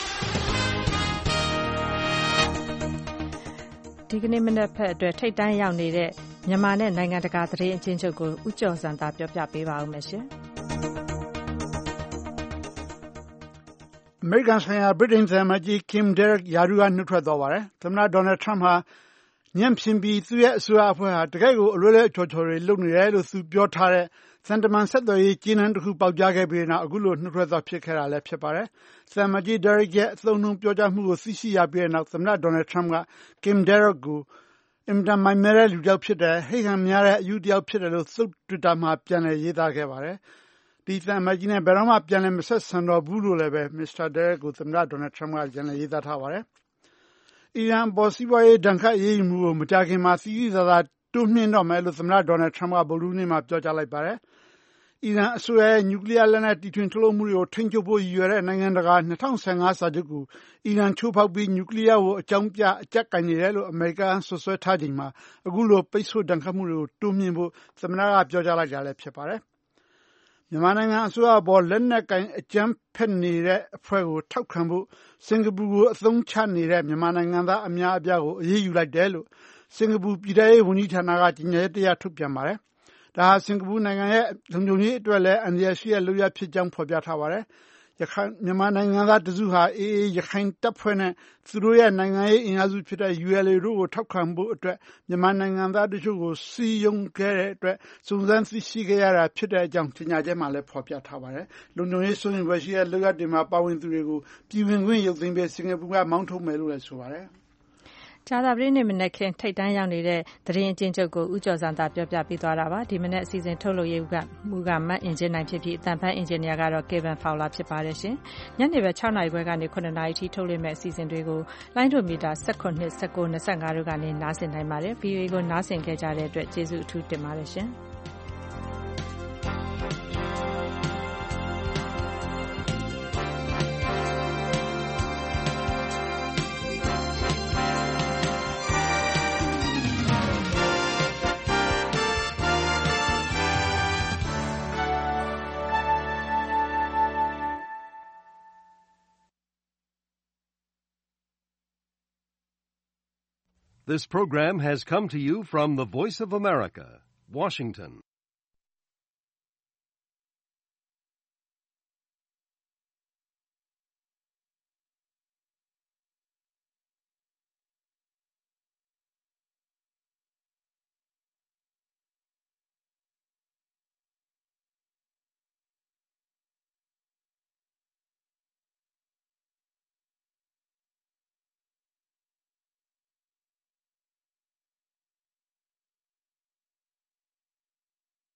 ။ဒီကနေ့မနက်ဖက်အတွက်ထိပ်တန်းရောက်နေတဲ့မြန်မာနဲ့နိုင်ငံတကာသတင်းအချင်းချုပ်ကိုဦးကျော်စံသာပြောပြပေးပါဦးမယ်ရှင်။အမေရိကန်ဆိုင်ရာဗြိတိန်သံအမတ်ကြီး Kim Darroch ရာထူးကနှုတ်ထွက်သွားပါတယ်။သမ္မတ Donald Trump ဟာညံ့ဖျင်းပြီးသူ့ရဲ့အစိုးရအဖွဲ့ဟာတကယ့်ကိုအလွဲလွဲအချော်ချော်တွေလုပ်နေတယ်လို့သူပြောထားတဲ့သံတမန်ဆက်သွယ်ရေးကြေးနန်းတစ်ခုပေါက်ကြားခဲ့ပြီးနောက်အခုလိုနှုတ်ထွက်သွားဖြစ်ခဲ့တာလည်းဖြစ်ပါတယ်။သံအမတ်ကြီး Darroch ရဲ့အသုံးအနှုန်းပြောကြားမှုကိုသိရှိရပြီးနောက်သမ္မတ Donald Trump က Kim Darroch ကိုအင်မတန်မိုက်မဲတဲ့လူတစ်ယောက်ဖြစ်တယ်၊ဟိတ်ဟန်များတဲ့အရူးတစ်ယောက်ဖြစ်တယ်လို့သူ့ Twitter မှာပြန်လည်ရေးသားခဲ့ပါတယ်။ဒီသံအမတ်ကြီးနဲ့ဘယ်တော့မှပြန်လည်မဆက်ဆံတော့ဘူးလို့လည်းပဲ Mr. Darroch ကိုသမ္မတ Donald Trump ကပြန်လည်ရေးသားထားပါတယ်။အီရန်အပေါ်စီးပွားရေးဒဏ်ခတ်အရေးယူမှုကိုမကြာခင်မှာသိသိသာသာတိုးမြှင့်တော့မယ်လို့သမ္မတ Donald Trump ကဗုဒ္ဓဟူးနေ့မှာပြောကြားလိုက်ပါတယ်။အီရန်အစိုးရရဲ့နျူကလီးယားလက်နက်တီထွင်ထုတ်လုပ်မှုတွေကိုထိန်းချုပ်ဖို့ရည်ရွယ်တဲ့နိုင်ငံတကာ2015စာချုပ်ကိုအီရန်ချိုးဖောက်ပြီးနျူကလီးယားကိုအကြောင်းပြအကျပ်ကိုင်နေတယ်လို့အမေရိကန်ဆွဆွဲထားချိန်မှာအခုလိုပိတ်ဆို့ဒဏ်ခတ်မှုတွေကိုတိုးမြှင့်ဖို့သမ္မတကပြောကြားလိုက်တာလည်းဖြစ်ပါတယ်။မြန်မာနိုင်ငံအစိုးရအပေါ်လက်နက်ကင်အကြမ်းဖက်နေတဲ့အဖွဲ့ကိုထောက်ခံဖို့စင်ကာပူကိုအသုံးချနေတဲ့မြန်မာနိုင်ငံသားအများအပြားကိုအရေးယူလိုက်တယ်လို့စင်ကာပူပြည်ထရေးဝန်ကြီးဌာနကကြေညာချက်တရားထုတ်ပြန်ပါတယ်။ဒါဟာစင်ကာပူနိုင်ငံရဲ့လုံခြုံရေးအတွက်လည်းအန္တရာယ်ရှိတဲ့လုပ်ရပ်ဖြစ်ကြောင်းဖော်ပြထားပါတယ်။မြန်မာနိုင်ငံသားတစုဟာ AA ရခိုင်တပ်ဖွဲ့နဲ့သူတို့ရဲ့နိုင်ငံရေးအင်အားစုဖြစ်တဲ့ ULA တို့ကိုထောက်ခံဖို့အတွက်မြန်မာနိုင်ငံသားတို့ကိုစီယုံခဲ့တဲ့အတွက်စုံစမ်းသိရှိခဲ့ရတာဖြစ်တဲ့အကြောင်းကြေညာချက်မှာလည်းဖော်ပြထားပါတယ်။လုံခြုံရေးစိုးရိမ်ဖွယ်ရှိတဲ့လုပ်ရပ်တွေမှာပါဝင်သူတွေကိုပြည်ဝင်ခွင့်ရုပ်သိမ်းပေးစင်ကာပူကမောင်းထုတ်မယ်လို့လည်းဆိုပါတယ်။ကြာသပတေးနေ့မနက်ခင်းထိပ်တန်းရောက်နေတဲ့သတင်းအကျဉ်းချုပ်ကိုဦးကျော်စံသာပြောပြပေးသွားတာပါဒီမနက်အစီအစဉ်ထုတ်လုပ်ရေးမူကမတ်အင်ဂျင်နိုင်ဖြစ်ပြီးအတန်ဖန်အင်ဂျင်နီယာကတော့ Kevin Fowler ဖြစ်ပါတယ်ရှင်ညနေပဲ6နာရီခွဲကနေ9နာရီထိထုတ်လွှင့်မဲ့အစီအစဉ်တွေကိုလိုင်းဒိုမီတာ19 19 25တို့ကနေနားဆင်နိုင်ပါတယ် VOA ကိုနားဆင်ခဲ့ကြတဲ့အတွက်ကျေးဇူးအထူးတင်ပါတယ်ရှင် This program has come to you from the Voice of America, Washington.